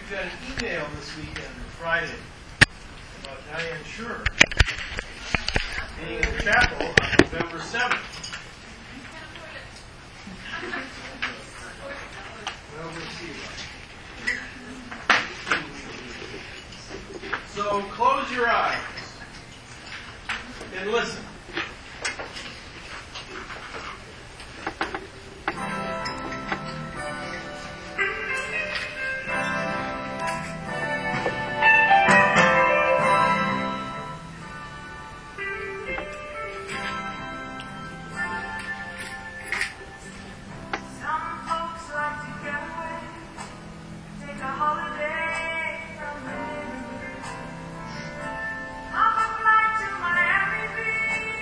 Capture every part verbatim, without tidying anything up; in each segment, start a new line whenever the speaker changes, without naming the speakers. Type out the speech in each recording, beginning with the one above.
got an email this weekend, Friday, about Diane Schurer being in the chapel on November seventh. Well, we'll see. So close your eyes and listen.
Miami Beach.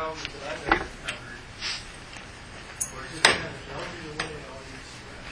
challenges that I've ever encountered were just kind of melting away all these stress.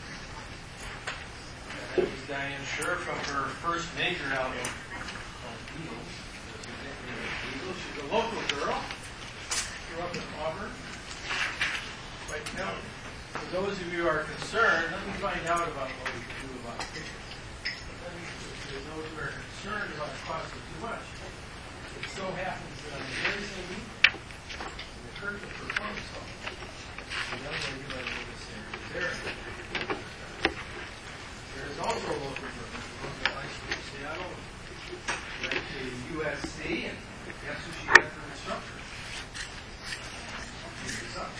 And that was Diane Scher from her first major album called Eagles. Eagles. She's a local girl. Grew up in Auburn. Right now, for those of you who are concerned, let me find out about what we can do about tickets. Let me, for those who are concerned about it costing too much, it so happens that on the very same week, in the Kirkland Performance Hall, the young lady by the name of Sarah Derrick. There is also a local group, local high school in Seattle, went to U S C, and guess who she had for instructor? Your son.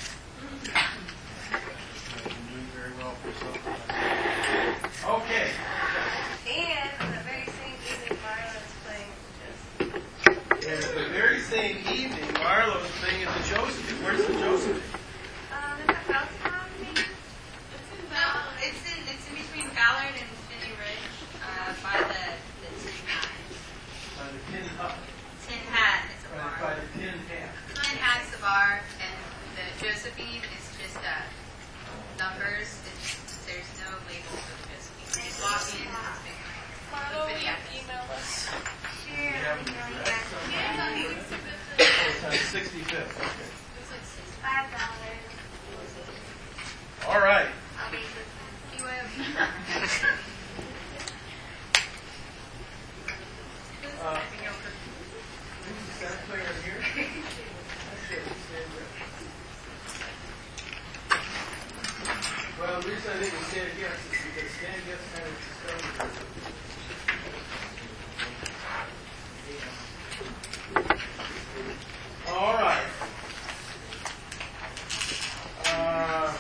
Doing very well for yourself. Okay.
And on the very same evening, Marlo's playing just.
And the very same evening, Marlo was playing at the Josephine. Where's the Josephine?
Um, is that Belltown, maybe?
It's in Val- it's in it's in between Ballard and Finney Ridge, uh, by the the Tin Hat.
By the Tin Hut.
Tin Hat is a
By,
bar.
by the Tin Hat.
Tin Hat's the bar, and the Josephine is just uh, numbers. It's, there's no label for the Josephine. You just walk in, it's big.
Marlo,
But yeah.
email us.
You
Share,
have
you know,
an
yeah.
address? Oh, it's on sixty-fifth. Okay.
Five dollars.
All right.
I'll be
You have
Uh, Who's the sax player here? That's it. Stan Getz. Well, the reason I think it's Stan Getz is because Stan Getz kind of discovered it. All right. Uh,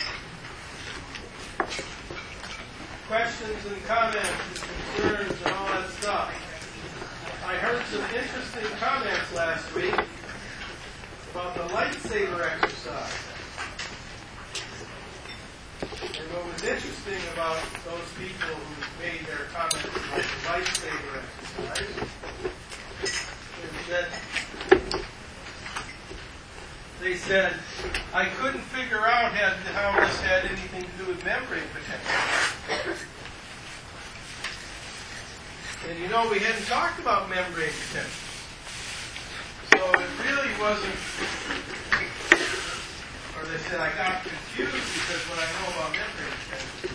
questions and comments and concerns and all that stuff. I heard some interesting comments last week about the lightsaber exercise. And what was interesting about those people who made their comments about the lightsaber exercise is that they said, I couldn't figure out had, how this had anything to do with membrane potential. And you know, we hadn't talked about membrane potential. So it really wasn't, or they said I got confused because what I know about membrane potential.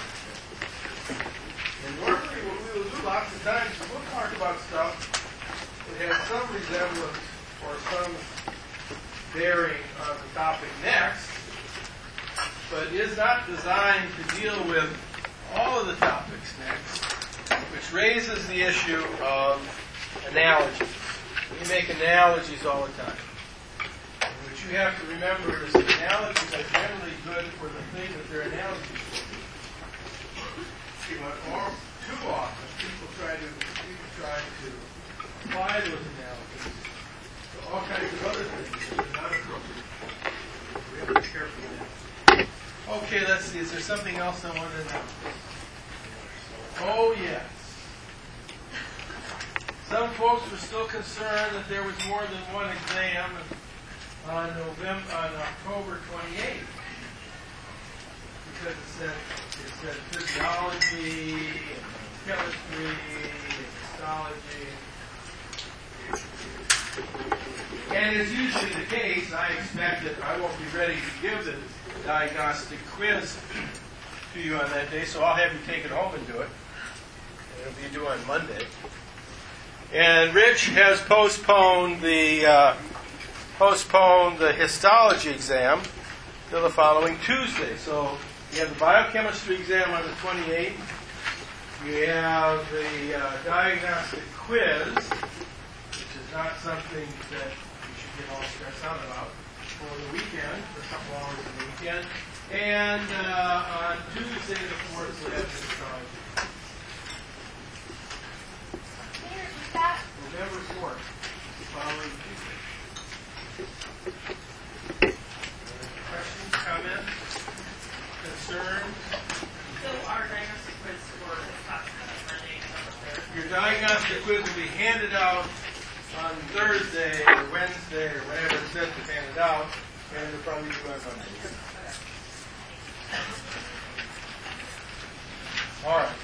And normally what we will do lots of times is we'll talk about stuff that has some resemblance or some bearing on the topic next, but is not designed to deal with all of the topics next, which raises the issue of analogies. We make analogies all the time. And what you have to remember is that analogies are generally good for the thing that they're analogies for. But or, too often, people try to people try to apply those analogies to all kinds of other things that are not appropriate. We have to be careful with that. Okay, let's see. Is there something else I want to know? Oh, yes. Some folks were still concerned that there was more than one exam on November, on October twenty-eighth, because it said it said physiology, and chemistry, and histology. And as usually the case, I expect that I won't be ready to give the diagnostic quiz to you on that day, so I'll have you take it home and do it. It'll be due on Monday. And Rich has postponed the uh, postponed the histology exam till the following Tuesday. So you have the biochemistry exam on the twenty-eighth. You have the uh, diagnostic quiz, which is not something that you should get all stressed out about, for the weekend, for a couple hours of the weekend. And uh, on Tuesday the fourth, we have the histology. November fourth, following Tuesday. Questions, comments, concerns?
So our diagnostic quiz for this class is Monday, November third.
Your diagnostic quiz will be handed out on Thursday or Wednesday or whenever it's meant to be down, and it'll probably do on Monday. All right.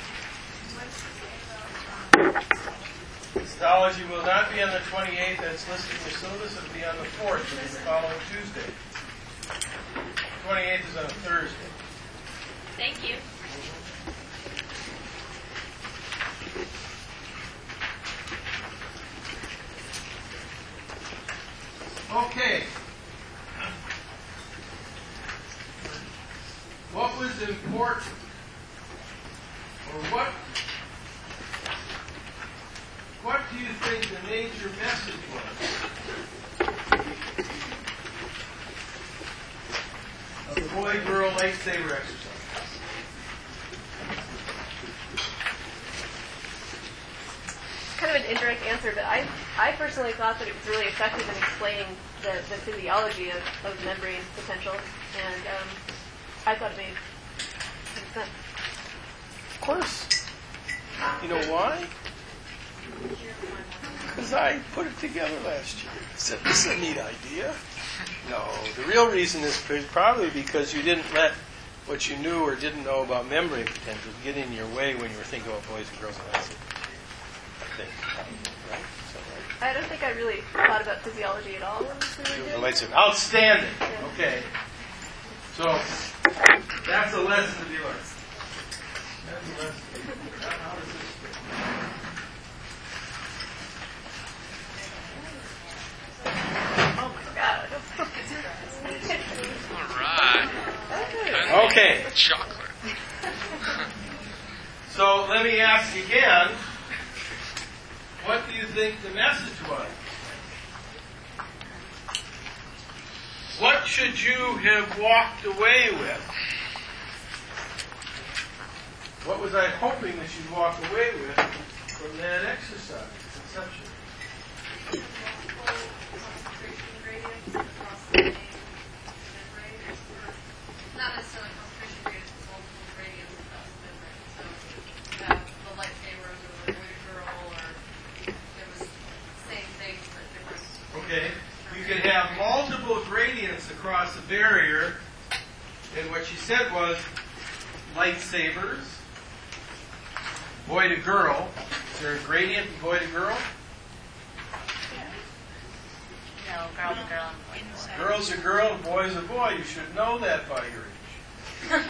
Histology will not be on the twenty-eighth. That's listed in your syllabus. It'll be on the fourth, which is the following Tuesday. twenty-eighth is on a Thursday.
Thank you.
Okay. What was important, or what, what do you think the major message was of the boy-girl lightsaber exercise?
Kind of an indirect answer, but I I personally thought that it was really effective in explaining the, the physiology of, of membrane potential, and um, I thought it made sense.
Of course. You know why? Because I put it together last year. I said, this is a neat idea. No, the real reason is probably because you didn't let what you knew or didn't know about membrane potential get in your way when you were thinking about boys and girls and that's it. Right? So, right?
I don't think I really thought about physiology at all when we were doing it.
Outstanding. Okay. So, that's a lesson to be learned. That's a lesson to be learned. How how does this fit?
Oh my God.
All right.
Okay.
Chocolate.
So, let me ask again, what do you think the message was? What should you have walked away with? What was I hoping that you'd walk away with from that exercise, conception?
Not necessarily concentration gradients, but multiple gradients across the membrane. So you have the lightsabers or the boy girl, or it was the same thing but different.
Okay. You can have multiple gradients across the barrier, and what she said was lightsabers, boy to girl. Is there a gradient in boy to girl?
No, girl to girl.
Girl's a girl, boy's a boy. You should know that by your age.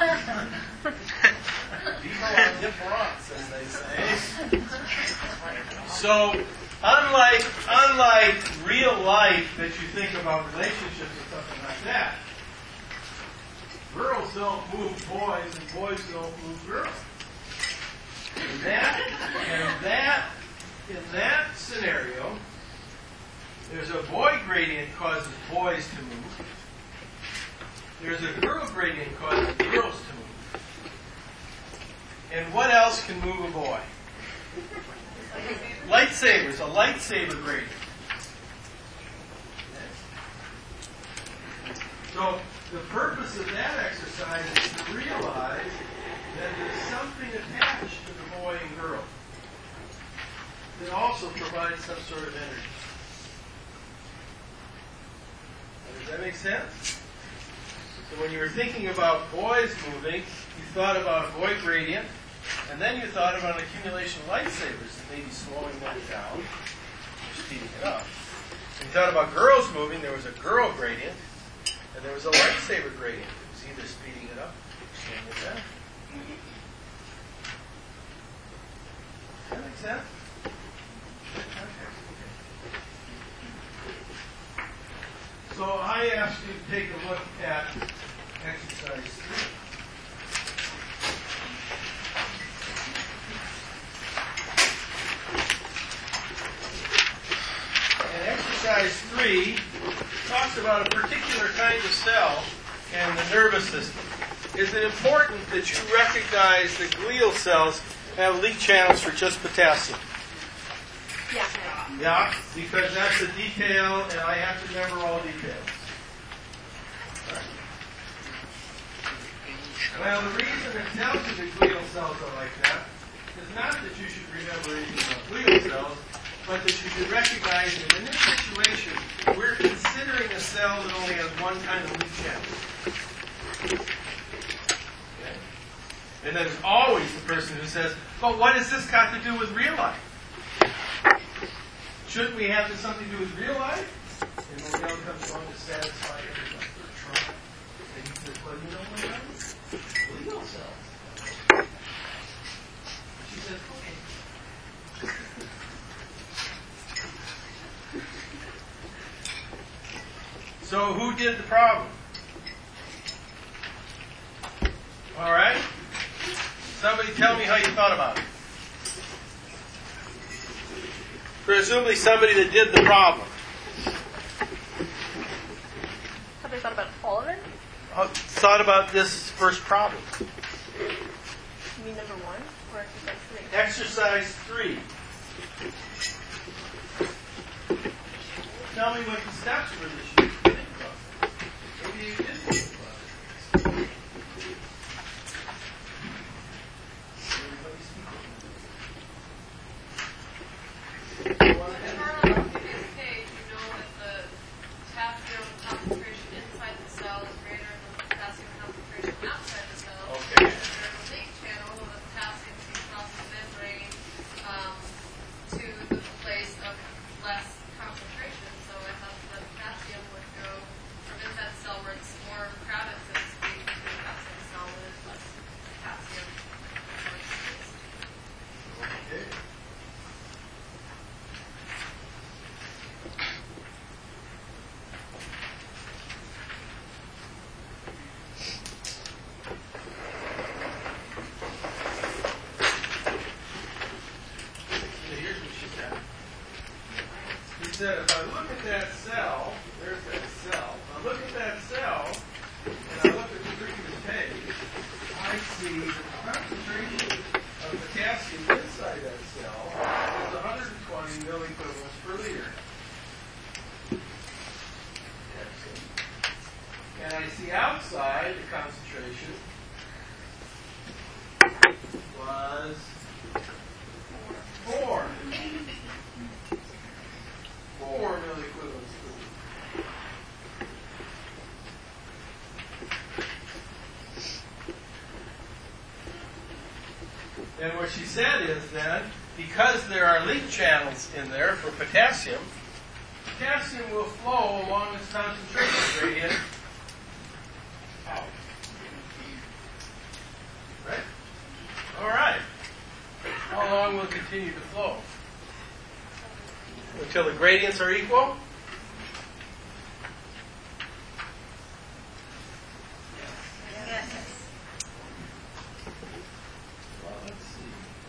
People are different, as they say. So, unlike unlike real life that you think about relationships or something like that, girls don't move boys and boys don't move girls. In that, in that, in that scenario, there's a boy gradient causes boys to move. There's a girl gradient causes girls to move. And what else can move a boy? Lightsabers, a lightsaber gradient. So the purpose of that exercise is to realize that there's something attached to the boy and girl that also provides some sort of energy. Does that make sense? So when you were thinking about boys moving, you thought about a boy gradient, and then you thought about an accumulation of lightsabers that may be slowing that down, or speeding it up. When you thought about girls moving, there was a girl gradient, and there was a lightsaber gradient. It was either speeding it up or slowing it down. Does that make sense? So I asked you to take a look at exercise three. And exercise three talks about a particular kind of cell and the nervous system. Is it important that you recognize that glial cells have leak channels for just potassium?
Yeah.
Yeah, because that's a detail, and I have to remember all details. Right. Well, the reason it tells you that glial cells are like that is not that you should remember anything about glial cells, but that you should recognize that in this situation, we're considering a cell that only has one kind of lead channel. Okay? And there's always the person who says, but what has this got to do with real life? Shouldn't we have something to do with real life? And Miguel comes along to satisfy everybody. And he says, well, you know what else? Legal cells. She says, okay. So who did the problem? All right? Somebody tell me how you thought about it. Presumably somebody that did the problem.
Have they thought about all of it?
Uh, thought about this first problem.
You mean number one or exercise three?
Exercise three. Tell me what the steps were that you think about. Maybe you didn't think about it. Everybody's
In this case, you know that the potassium concentration inside the cell is greater than the potassium concentration outside the cell.
Okay.
And there's a leak channel of the potassium seeps off the membrane um, to the place of less concentration. So I thought the potassium would go from inside the cell where it's more crowded, so to speak, to the outside the cell where there's less potassium.
Okay. Here's what she said. She said, if I look at that cell, there's that cell. If I look at that cell, and I look at the previous page, I see that the concentration of potassium inside that cell is one hundred twenty milliequivalents per liter. And I see outside the concentration was four. Four milliequivalents per liter. And what she said is then, because there are leak channels in there for potassium, potassium will flow along this concentration gradient out. Right? All right. How long will it continue to flow? Until the gradients are equal?
Yes.
Well, let's see.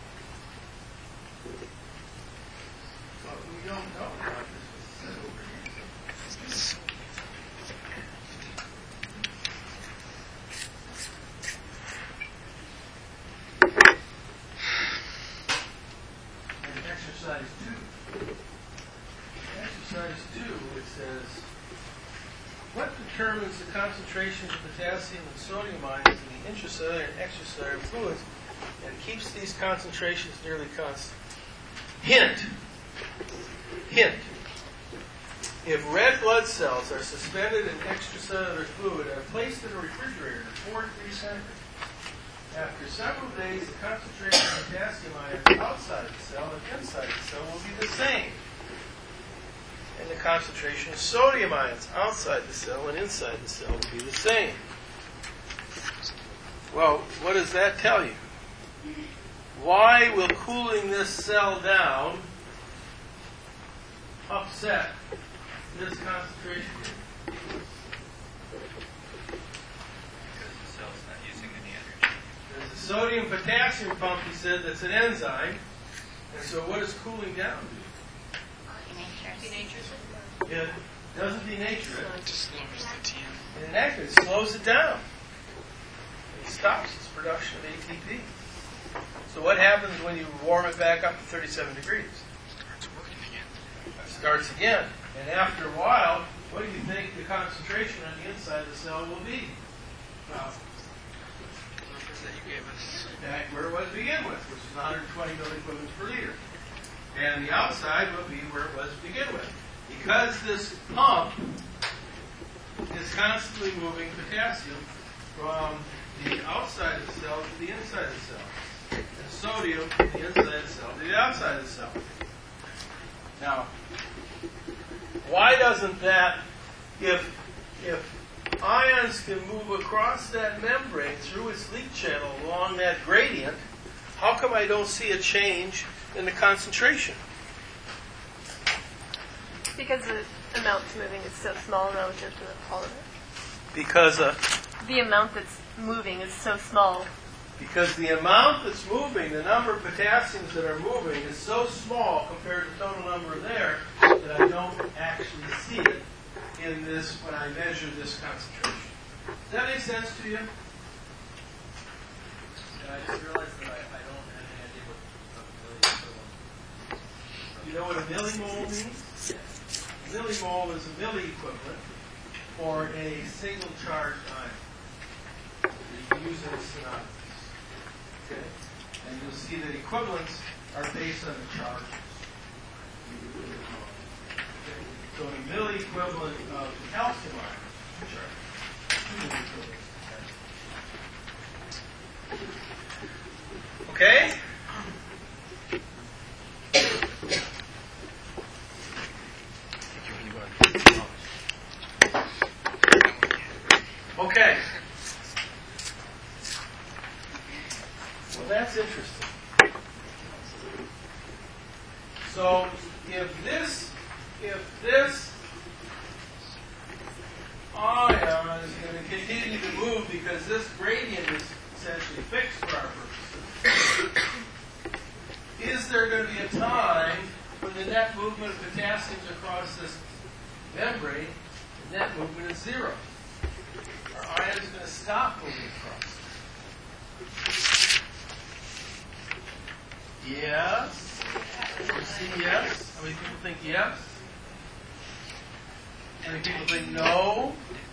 What we don't know about this was said over here. And exercise two. Exercise two, it says, what determines the concentration of potassium and sodium ions in the intracellular and extracellular fluids and keeps these concentrations nearly constant? Hint. Hint. If red blood cells are suspended in extracellular fluid and are placed in a refrigerator at four degrees centigrade, after several days, the concentration of potassium ions outside the cell and inside the cell will be the same. And the concentration of sodium ions outside the cell and inside the cell will be the same. Well, what does that tell you? Why will cooling this cell down upset this concentration?
Because the cell's not using any energy.
There's a sodium potassium pump, he said, that's an enzyme. And so what does cooling down do? It doesn't denature it.
It just lowers the T M.
It actually slows it down. It stops its production of A T P. So what happens when you warm it back up to thirty-seven degrees?
Starts working again.
It starts again. And after a while, what do you think the concentration on the inside of the cell will be? Well,
Numbers that you gave us.
back where it was to begin with, which is one hundred twenty milliequivalents per liter. And the outside will be where it was to begin with. Because this pump is constantly moving potassium from the outside of the cell to the inside of the cell. And sodium from the inside of the cell to the outside of the cell. Now, why doesn't that, if, if ions can move across that membrane through its leak channel along that gradient, how come I don't see a change in the concentration?
Because the amount moving is so small relative to all of it.
Because uh,
The amount that's moving is so small.
because the amount that's moving, the number of potassiums that are moving, is so small compared to the total number there that I don't actually see it in this when I measure this concentration. Does that make sense to you?
And I just realized that I, I don't have any idea what a milli equivalent.
You know what a millimole means? A millimole is a milli equivalent for a single charged ion. You can use it as synonymous. Okay? And you'll see that equivalents are based on the charges. Okay? So a milli equivalent of calcium ions, which are two milli equivalents. Okay? Okay. Well, that's interesting. So, if this, if this ion is going to continue to move because this gradient is essentially fixed for our purposes, is there going to be a time when the net movement of potassiums across this membrane, the net movement is zero? Our ion is going to stop moving across. Yes. You see yes? How many people think yes? How many people think no?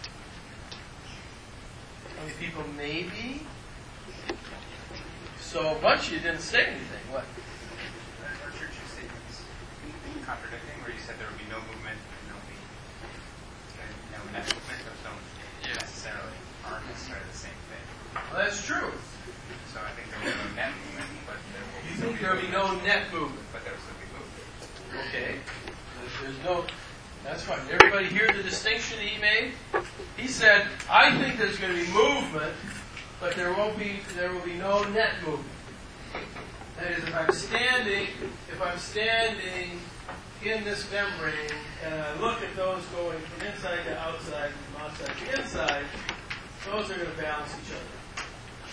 How many people maybe? So a bunch of you didn't say anything. What?
Are your two statements contradicting, where you said there would be no movement and no be no net movement, those don't necessarily aren't necessarily the same thing.
Well, that's true.
So I think there will be no net movement, but there will
You
be
think there will be no net movement?
but there will still be movement.
Okay. There's, there's no. That's fine. Everybody hear the distinction he made? He said, "I think there's going to be movement, but there won't be. There will be no net movement." That is, if I'm standing, if I'm standing in this membrane and I look at those going from inside to outside and from outside to inside, those are going to balance each other.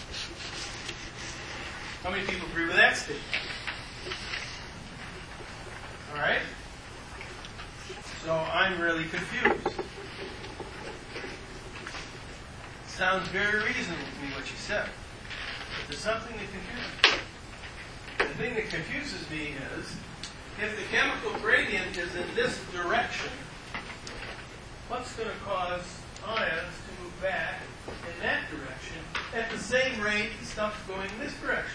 How many people agree with that statement? All right? So I'm really confused. Sounds very reasonable to me what you said. But there's something that confuses me. The thing that confuses me is, if the chemical gradient is in this direction, what's going to cause ions to move back in that direction at the same rate as stuff's going in this direction?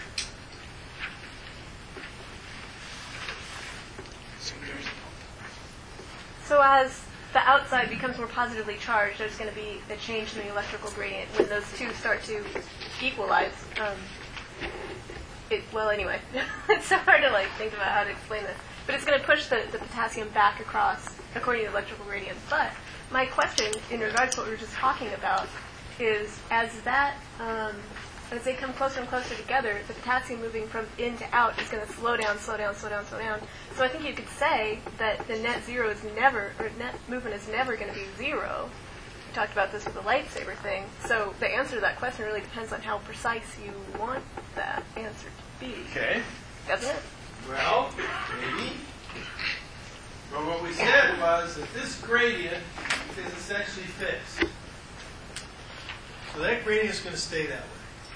So as the outside becomes more positively charged, there's going to be a change in the electrical gradient when those two start to equalize. Um, it, well, anyway, it's so hard to like think about how to explain this. But it's going to push the, the potassium back across according to the electrical gradient. But my question in regards to what we were just talking about is as that, um, as they come closer and closer together, the potassium moving from in to out is going to slow down, slow down, slow down, slow down. So I think you could say that the net zero is never, or net movement is never going to be zero. We talked about this with the lightsaber thing. So the answer to that question really depends on how precise you want that answer to be.
Okay.
That's it.
Well, maybe. But what we said was that this gradient is essentially fixed. So that gradient is going to stay that way.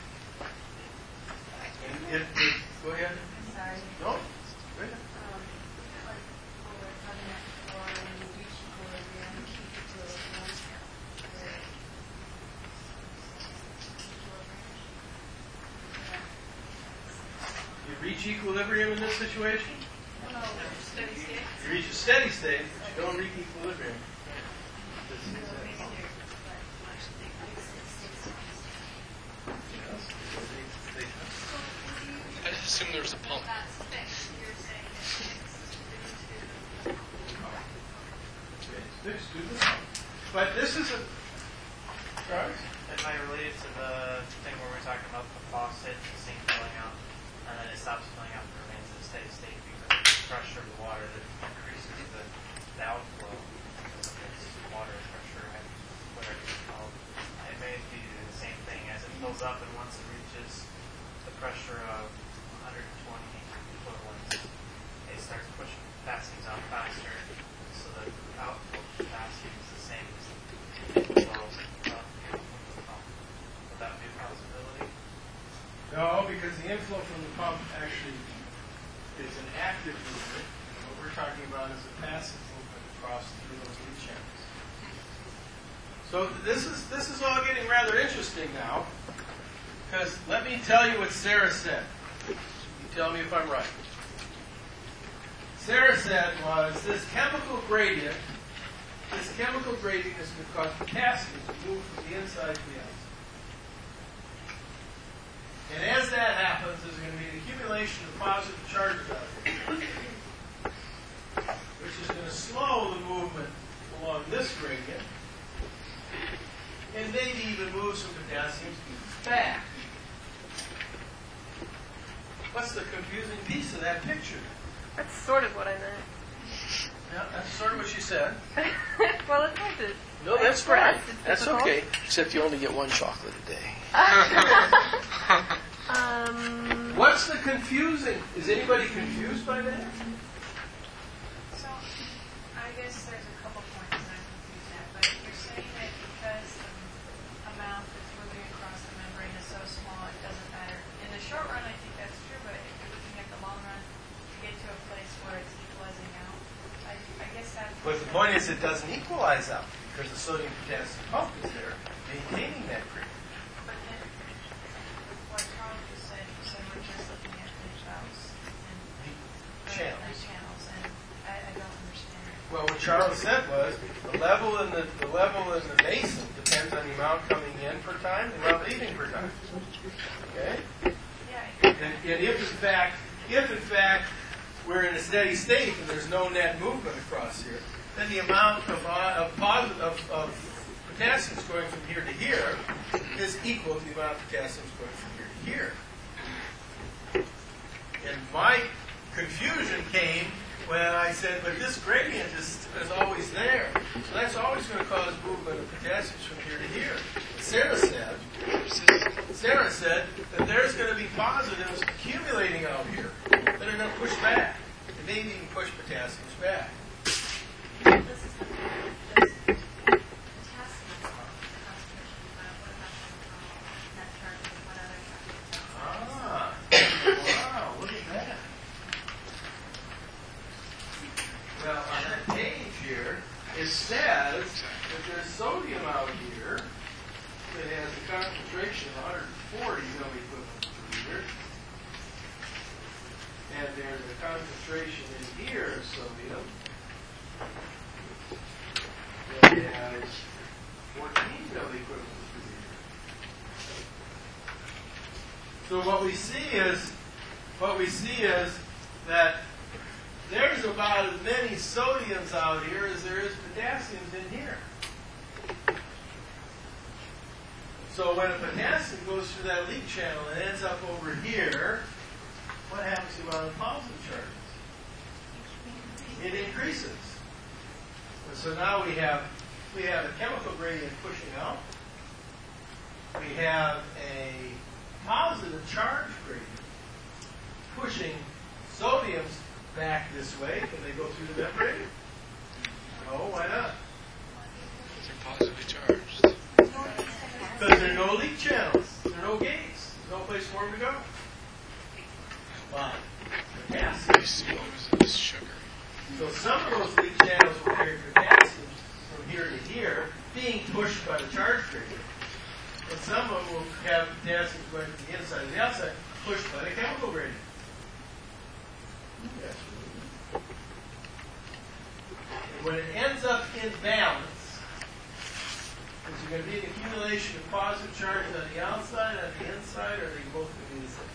And if, if go ahead.
I'm sorry.
No? Go ahead.
Um, like, when we're talking about when you reach equilibrium, keep equilibrium.
You reach equilibrium in this situation?
No, no,
You reach a steady state, but you don't reach equilibrium.
I just assumed there was a pump.
That's fixed. You're saying it's fixed due to
Fixed, do this. But this is a. Right?
It might relate to the thing where we're talking about the faucet, the sink filling up, and then it stops filling up and remains in a steady state because of the pressure of the water that increases the, the outflow. Because it's water pressure, whatever it's called. It may be the same thing as it fills up, and once it reaches the pressure of one hundred twenty equivalents, it starts pushing fastenings out faster, so that the outflow capacity is the same as the flow. Would that be a possibility?
No, because the inflow from the pump actually is an active movement. What we're talking about is a passive movement across through those lead channels. So this is this is all getting rather interesting now, because let me tell you what Sarah said. You tell me if I'm right. Sarah said was this chemical gradient, this chemical gradient is going to cause potassium to move from the inside to the outside. And as that happens, there's going to be an accumulation of positive charges out here, which is going to slow the movement along this gradient, and maybe even move some potassium back. What's the confusing piece of that picture?
That's sort of what I meant.
Yeah, that's sort of what she said.
Well, it's hard to
No, that's fine.
express. It's
That's
difficult.
okay. Except you only get one chocolate a day.
um,
What's the confusing? Is anybody confused by that?
So, I guess there's a couple points that I'm confused at, but you're saying that because the amount that's moving across the membrane is so small, it doesn't matter. In the short run, I think that's true, but if you're looking at the long run, to get to a place where it's equalizing out, I, I guess that's...
But the point is it doesn't equalize out because the sodium potassium pump is there maintaining that gradient.
But then, what Carl just said, you said we're just looking at the valves and uh,
Channels.
the channels, and I, I don't understand.
Well, what Charles said was the level in the, the level in the basin depends on the amount coming in per time, the amount leaving per time. Okay?
Yeah,
And, and if in fact, if in fact we're in a steady state and there's no net movement across here, then the amount of uh, of, posit- of, of potassium going from here to here is equal to the amount of potassium going from here to here. And my confusion came when I said, but this gradient is, is always there. So that's always going to cause movement of potassium from here to here. Sarah said, Sarah said that there's going to be positives accumulating out here that are going to push back. And maybe even push potassiums back.
this is the, this potassium concentration, but what about the net charges and what other charges?
Ah, wow, look at that. Well, on that page here, it says that there's sodium out here that has a concentration of one hundred forty milliequivalents per liter. And there's a concentration in here of sodium that has fourteen milliequivalents per liter. So what we see is, what we see is that there's about as many sodiums out here as there is potassiums in here. So when a potassium goes through that leak channel and ends up over here, what happens to the amount of positive charges? It increases. And so now we have we have a chemical gradient pushing out. We have a positive charge gradient pushing sodiums back this way. Can they go through the membrane? No, why not?
They're positively charged.
Because there are no leak channels. There are no gates. There's no place for them to go. But potassium.
You see what was in this sugar.
So some of those leak channels will carry potassium from here to here, being pushed by the charge gradient. And some of them will have potassium going from the inside to the outside, pushed by the chemical gradient. Yes. when it ends up in balance, is there going to be an accumulation of positive charges on the outside, on the inside, or are they both going to be the same?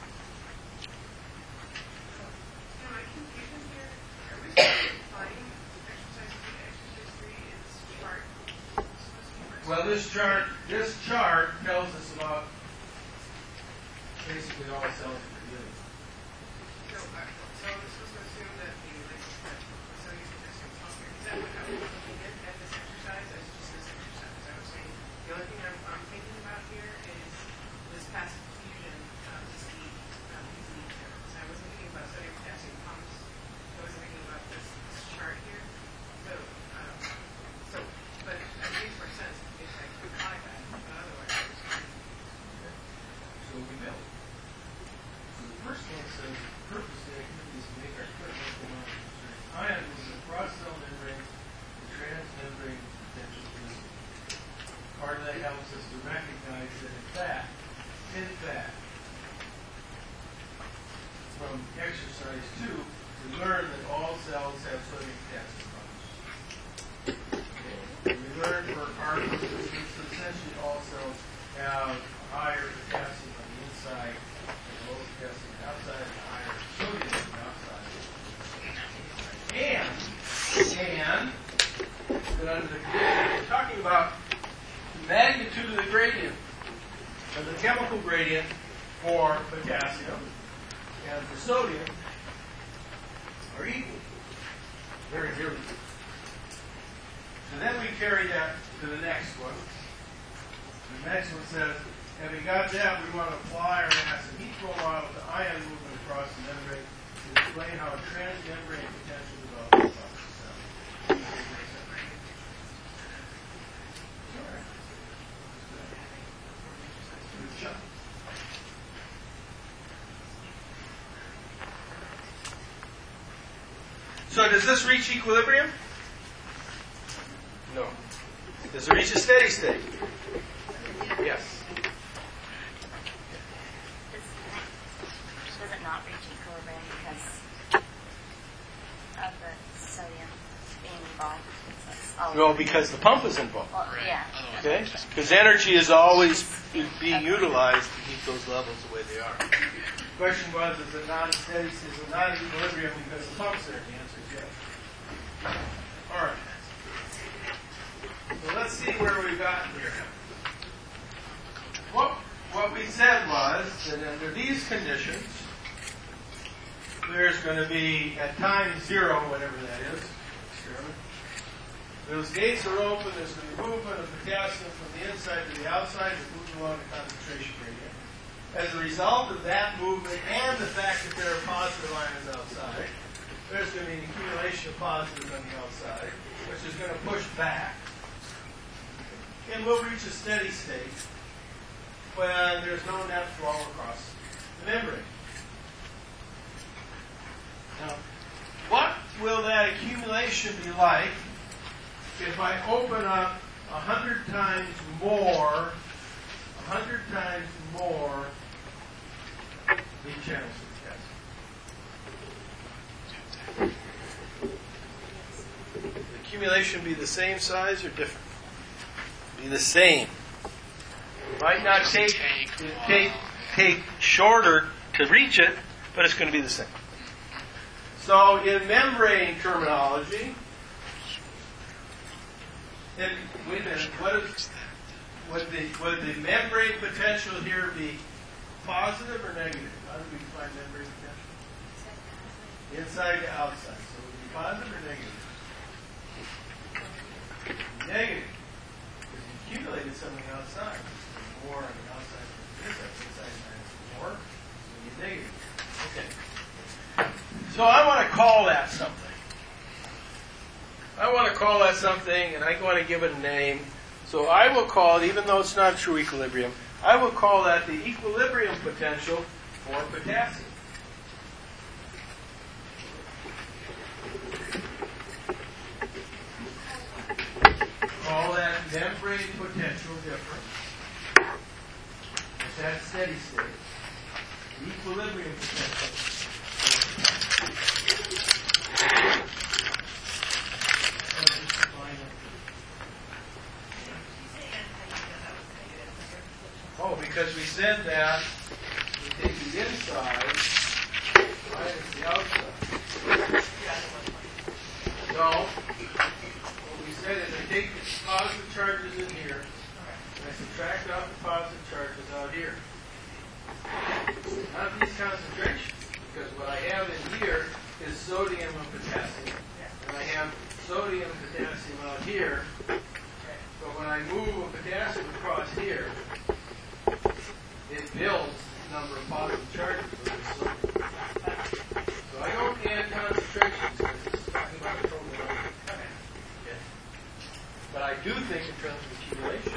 Am I confusing here? Are we supposed to be defining exercise three, exercise three is chart? It's supposed to be versus-
Well, this chart, this chart tells us about basically all cells in the unit.
So, uh, so I'm supposed to assume that the, like, that, so you suggesting top here, is that what I was looking at, at this exercise, as just this exercise? I was saying, the only thing I'm, I'm thinking about here is this passive fusion, um, this heat, um, these heat terms. I wasn't thinking about sodium potassium pumps. I was thinking about this, this chart here. So, um, so, but it makes more sense if I could apply that, but otherwise, I was
So we know. So the first one says the purpose of the activity is to make our equipment go on concerning ions in the cross-cell membrane, the transmembrane potential visible. Part of that helps us to recognize that in fact, in fact, from exercise two, we learn that all cells have sodium potassium pumps. Okay. We learn for our purposes that essentially all cells have higher potassium on the inside and low potassium outside, and higher sodium on the outside. And, and, that under the condition, we're talking about the magnitude of the gradient, of the chemical gradient for potassium and for sodium are equal. Very nearly. So then we carry that to the next one. The next one says, having got that, we want to apply our mass and heat flow model to ion movement across the membrane to explain how a transmembrane potential develops across the cell. Good job. So does this reach equilibrium? No. Does it reach a steady state? Yes.
Does it not reach equilibrium because of the sodium being involved? Oh,
Well, because the pump is involved.
well, yeah.
Okay? Because energy is always being utilized to keep those levels the way they are.
The question was, is it not a steady state? Is it not an equilibrium because the pump's there? The answer is yes. All right. So let's see where we've gotten here. What, what we said was that under these conditions, there's going to be, at time zero, whatever that is, experiment, those gates are open, there's going to be movement of potassium from the inside to the outside, it moves along the concentration gradient. As a result of that movement and the fact that there are positive ions outside, there's going to be an accumulation of positives on the outside, which is going to push back. And we'll reach a steady state when there's no net flow across the membrane. Now, what will that accumulation be like if I open up a hundred times more, a hundred times more the channels of potassium? The accumulation be the same size or different? Be the same. Might not take take take shorter to reach it, but it's going to be the same. So in membrane terminology, it, wait a minute, what is, would the would the membrane potential here be positive or negative? How do we define membrane potential? Inside to outside. So it would be positive or negative? Negative. Because you accumulated something outside. There's more on the outside than the inside. Inside minus more. So you get negative. Okay. So I want to call that something. I want to call that something, and I want to give it a name. So I will call it, even though it's not true equilibrium, I will call that the equilibrium potential for potassium. Call that membrane potential difference. It's that steady state. The equilibrium potential of because we said that we take the inside minus the outside. No. What we said is I take the positive charges in here, and I subtract out the positive charges out here. Not these concentrations, because what I have in here is sodium and potassium. And I have sodium and potassium out here. But when I move a potassium across here, it builds the number of positive charges with the sodium. So I don't add concentrations because it's talking about the total number. Okay. But I do think in terms of accumulation.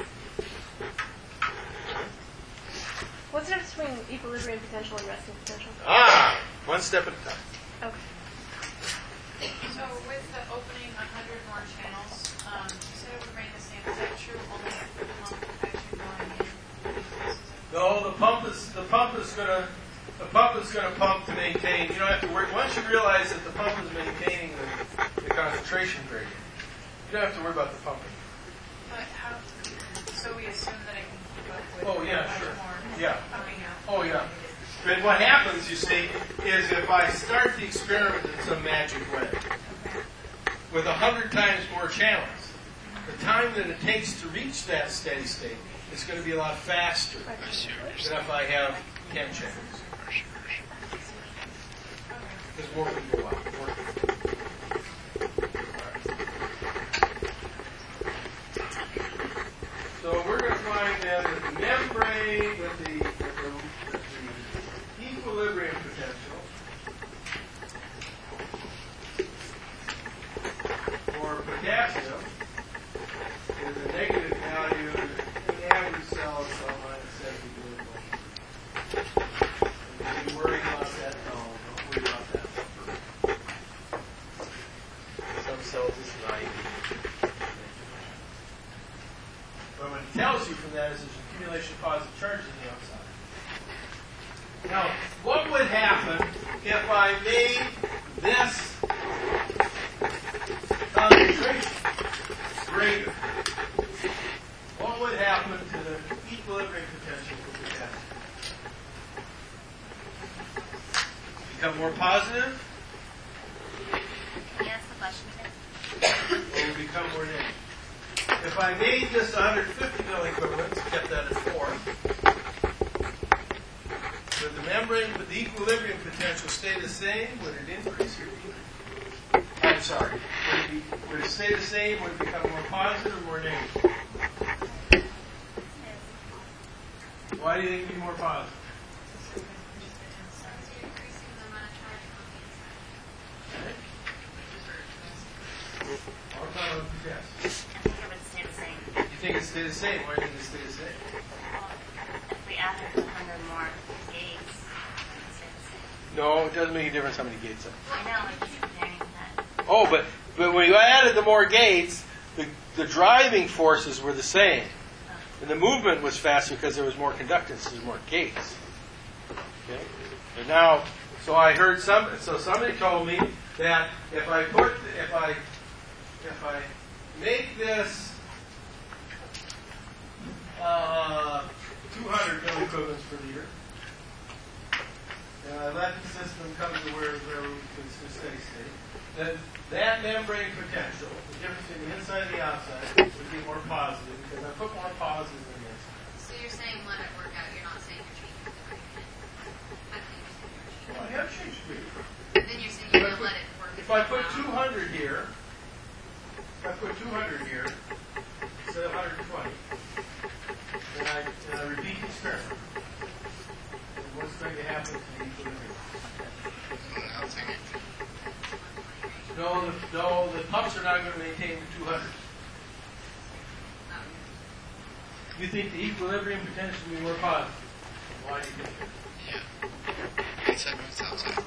What's the difference between equilibrium potential and resting potential?
Ah! One step at a time.
Okay.
So with the opening one hundred more channels, um, you said it would remain the same. Is that true only if the pump actually going in?
No, the pump is the pump is gonna the pump is gonna pump to maintain. You don't have to worry. Once you realize that the pump is maintaining the, the concentration gradient, you don't have to worry about the pumping.
But how? So we assume that it can keep up with
Oh yeah,
much
sure.
more
Yeah.
coming out.
Oh yeah. But what happens, you see, is if I start the experiment in some magic way with a hundred times more channels, the time that it takes to reach that steady state is going to be a lot faster than if I have ten channels. Because more can go out. More can go out. So we're going to find then that the membrane with the, with the, with the equilibrium potential for potassium is a negative value in the average cell is cell minus seventy millivolts. And are you worried about that? No, don't worry about that number. Some cells is ninety. But what it tells you from that is there's accumulation of positive charges on the outside. Now, what would happen if I made this concentration greater? What would happen to the equilibrium potential for potassium? Become more positive,
Can you ask the question again?
or would become more negative? If I made this one hundred fifty milliequivalents, kept that at four, would the membrane, would the equilibrium potential stay the same? Would it increase or decrease? I'm sorry. Would it, be, would it stay the same? Would it become more positive or more negative? Why do you think it would be more positive?
So you're increasing the amount of charge on the inside.
All the time with potassium.
I think it would stay the same.
You think it stay the same? Why do you think it stay the same?
Well, if we added one hundred more gates, it would stay the same.
No, it doesn't make a difference how many gates are.
I know, I'm just comparing that.
Oh, but, but when you added the more gates, the, the driving forces were the same. And the movement was faster because there was more conductance, there was more gates. Okay? And now, so I heard some, so somebody told me that if I put, if I, if I make this uh, two hundred milliequivalents per liter, and I let the system come to where, where it's a steady state, then that membrane potential, the difference between the inside and the outside, would be more positive because I put more positive in the inside.
So you're saying let it work out. You're not saying you're changing the gradient. I think you're saying you're
Well, I
changing.
have changed gradient.
Then you're saying you're going to let it work.
If I put
itself
two
out.
hundred here, if I put two hundred here instead of one hundred twenty, then I, then I repeat the experiment. And what's going to happen to the equilibrium? No, the, no, the pumps are not going to maintain the two hundred. You think the equilibrium potential will be more positive? Why do you think that?
Yeah. Inside versus outside.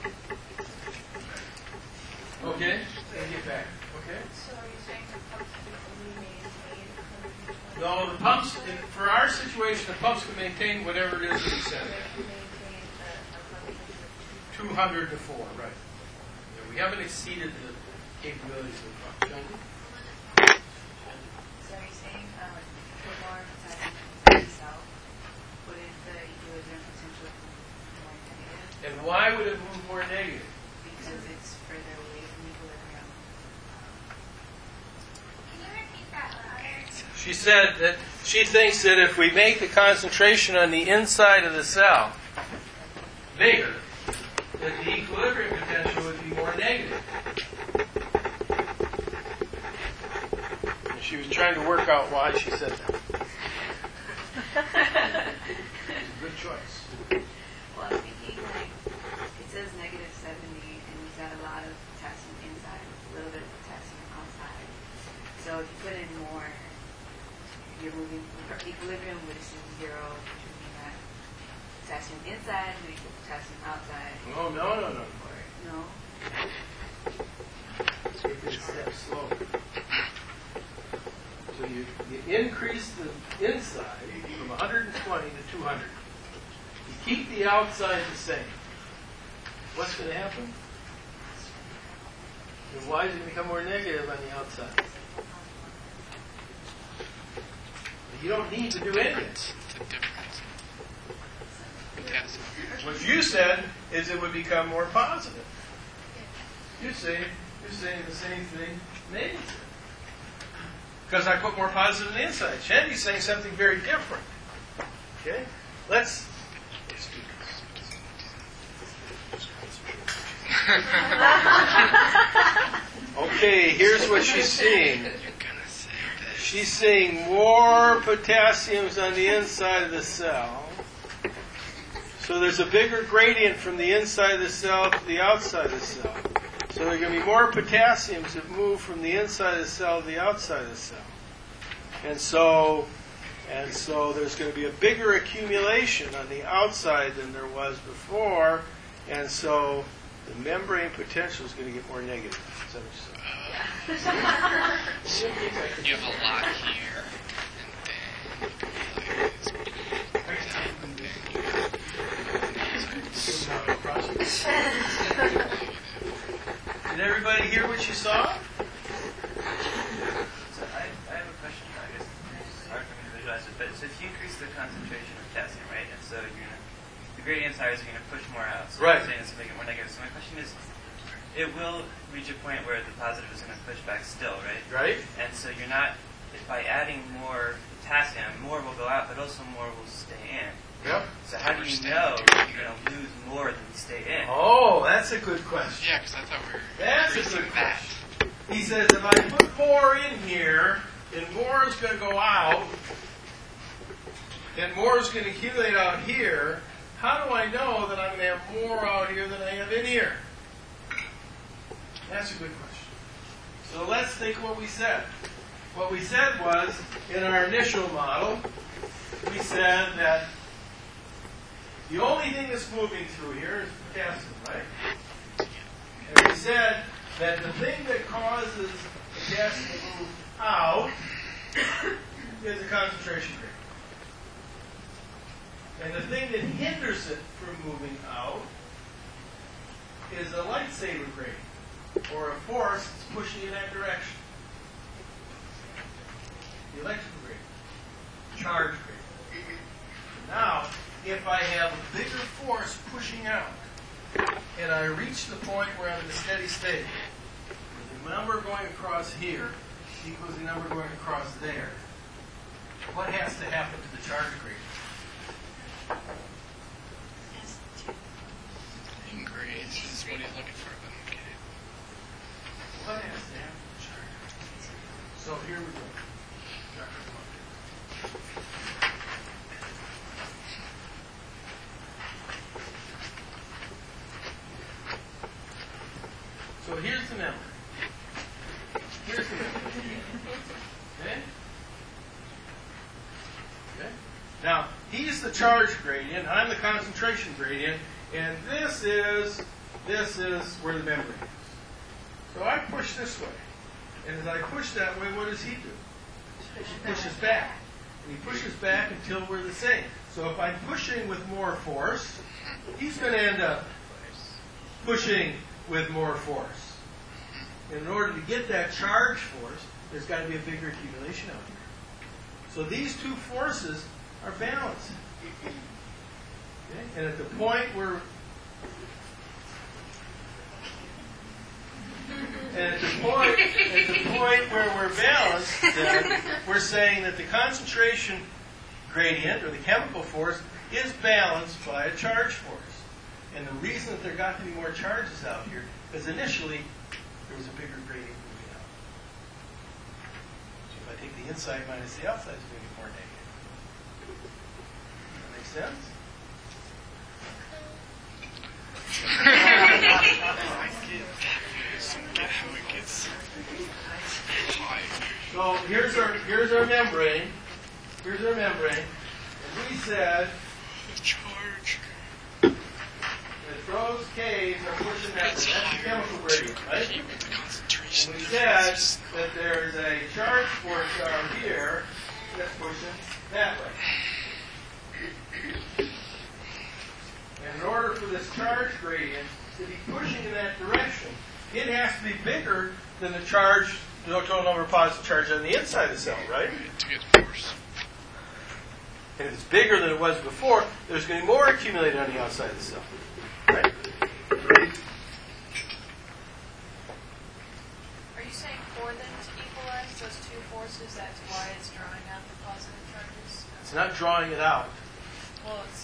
Okay, then get back. Okay.
So are you saying the pumps can only maintain one hundred twenty?
No, the pumps, in, for our situation, the pumps can maintain whatever it is that we set it at.
Maintain the one
two hundred to four, right. Yeah, we haven't exceeded the capabilities of the pump. Sheldon?
So are you saying um, put more inside the cell, put in
And why would it move more negative?
Because it's further away from equilibrium.
Can you repeat that louder?
She said that she thinks that if we make the concentration on the inside of the cell bigger, that the equilibrium potential would be more negative. And she was trying to work out why she said that. Good choice.
Well, I'm thinking like it says negative seventy, and we've got a lot of potassium inside, a little bit of potassium outside. So if you put in more, you're moving from equilibrium, which is zero, which would mean that potassium inside would equal potassium outside.
Oh, no, no, no.
No.
Take it a step slower. So you, you increase the inside from one hundred twenty to two hundred. You keep the outside the same. What's going to happen? And why does it become more negative on the outside? You don't need to do anything.
The difference. Potassium.
What you said is it would become more positive. You say you're saying the same thing negative. Because I put more positive on the inside. Shandy's saying something very different. Okay? Let's let's do this. Okay, here's what she's seeing. She's seeing more potassiums on the inside of the cell. So there's a bigger gradient from the inside of the cell to the outside of the cell. So there are going to be more potassiums that move from the inside of the cell to the outside of the cell. And so, and so there's going to be a bigger accumulation on the outside than there was before. And so the membrane potential is going to get more negative. Is that what you said?
You have a lot here, and then you can be like this.
Did everybody hear what you saw?
So I, I have a question. I guess it's hard for me to visualize it, but so if you increase the concentration of potassium, right, and so you're gonna, the gradient size are going to push more out. So
Right.
you're saying it's going to make it more negative. So my question is, it will reach a point where the positive is going to push back still, right?
Right.
And so you're not, if by adding more potassium, more will go out, but also more will stay in.
Yep.
So how do you know that you're going to lose more than you stay in?
Oh, that's a good question.
Yeah, because I thought we were
That's a
increasing
good
that.
question. He says if I put more in here, then more is going to go out, and more is going to accumulate out here. How do I know that I'm going to have more out here than I have in here? That's a good question. So let's think what we said. What we said was, in our initial model, we said that the only thing that's moving through here is potassium, right? And we said that the thing that causes potassium to move out is the concentration gradient. And the thing that hinders it from moving out is a light saver gradient, or a force that's pushing in that direction. The electrical gradient, charge gradient. Now, if I have a bigger force pushing out, and I reach the point where I'm in a steady state, the number going across here equals the number going across there, what has to happen to the charge gradient?
Increase is what he's looking for. But okay.
What has to happen to the charge gradient? So here we go. So here's the number. Here's the number. Okay? Okay? Now, he's the charge gradient, I'm the concentration gradient, and this is this is where the membrane is. So I push this way. And as I push that way, what does he do? He pushes back. And he pushes back until we're the same. So if I'm pushing with more force, he's going to end up pushing with more force. And in order to get that charge force, there's got to be a bigger accumulation out here. So these two forces are balanced. Okay? And at the point where
And at the point, at the point where we're balanced, then we're saying that the concentration gradient, or the chemical force, is balanced by a charge force. And the reason that there got to be more charges out here is initially there was a bigger gradient moving out. So if I take the inside minus the outside, it's going to be more negative. Does that make sense? So here's our here's our membrane. Here's our membrane. And we said
charge.
that those K's are pushing that, that's the chemical gradient, right? And we said that there's a charge force down here that's pushing that way. And in order for this charge gradient to be pushing in that direction, it has to be bigger than the charge, the total number of positive charges on the inside of the cell, right?
To get force.
And if it's bigger than it was before, there's going to be more accumulated on the outside of the cell, right?
Are you saying for them to equalize those two forces, that's why it's drawing out the positive charges?
It's not drawing it out.
Well, it's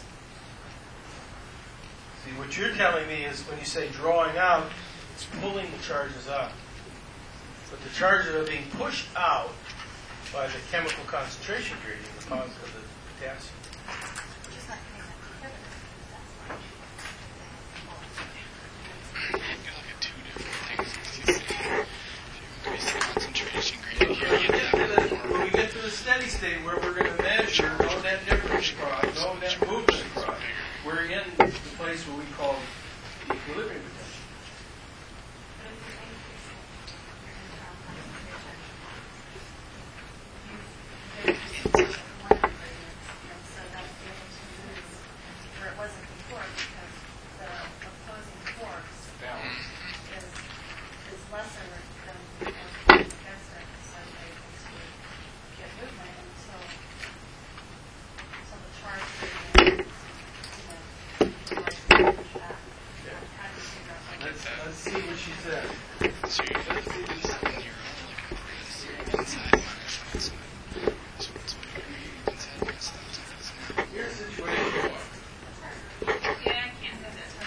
See, what you're telling me is when you say drawing out, it's pulling the charges out. But the charges are being pushed out by the chemical concentration gradient, the positive of the potassium.
Just not putting that together.
You can look at two different things. If you increase the concentration gradient here,
When
you
we
get
get to
that
the, when we get to the steady state where we're going to measure no net difference across, no net movement across, we're in the place where we call the equilibrium potential.
Where it wasn't before, because the opposing force is, is lesser than the force against it, so they get movement until, until the charge gradient, you know, push back. How do you figure out like
Let's, let's see what she said.
So you get this in your own, like, inside minus outside. So it's what you inside minus outside.
Here's the situation.
yeah, I can't do this.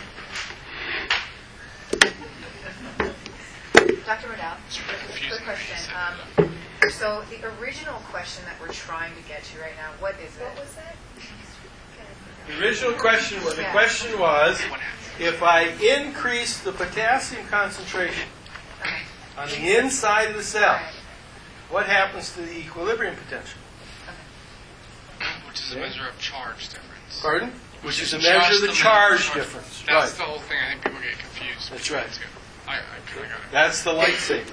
Doctor Riddell, quick question. Um, so the original question that we're trying to get to right now, what is it?
What was that?
The original question was, the question was, if I increase the potassium concentration on the inside of the cell, what happens to the equilibrium potential?
Which is a measure of charge difference.
Pardon? Which is a
the
measure of the charge
charge
difference.
That's
Right.
the whole thing. I think people get confused.
That's right.
I, I kind of got it.
That's the lightsaber.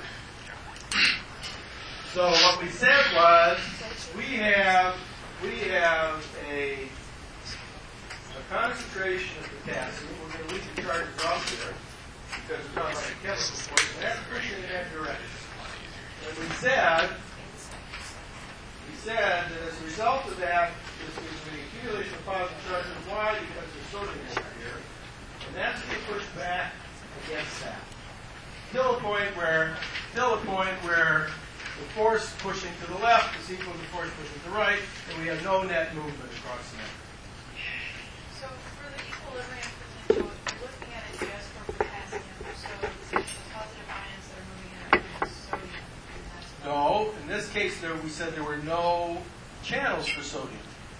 So what we said was, we have we have a, a concentration of potassium. We're going to leave the charges off there because we're talking about the chemical force, and that's pushing in that direction. And we said we said that as a result of that, there's going to be accumulation of positive charges. Why? Because there's sodium in here, and that's going to push back against that. Till a point where, till a point where the force pushing to the left is equal to the force pushing to the right, and we have no net movement across the membrane.
So for the equilibrium potential, you're looking at it just for potassium, so it's the positive ions that are moving in are moving sodium. and that's what-
No, in this case, there we said there were no channels for sodium.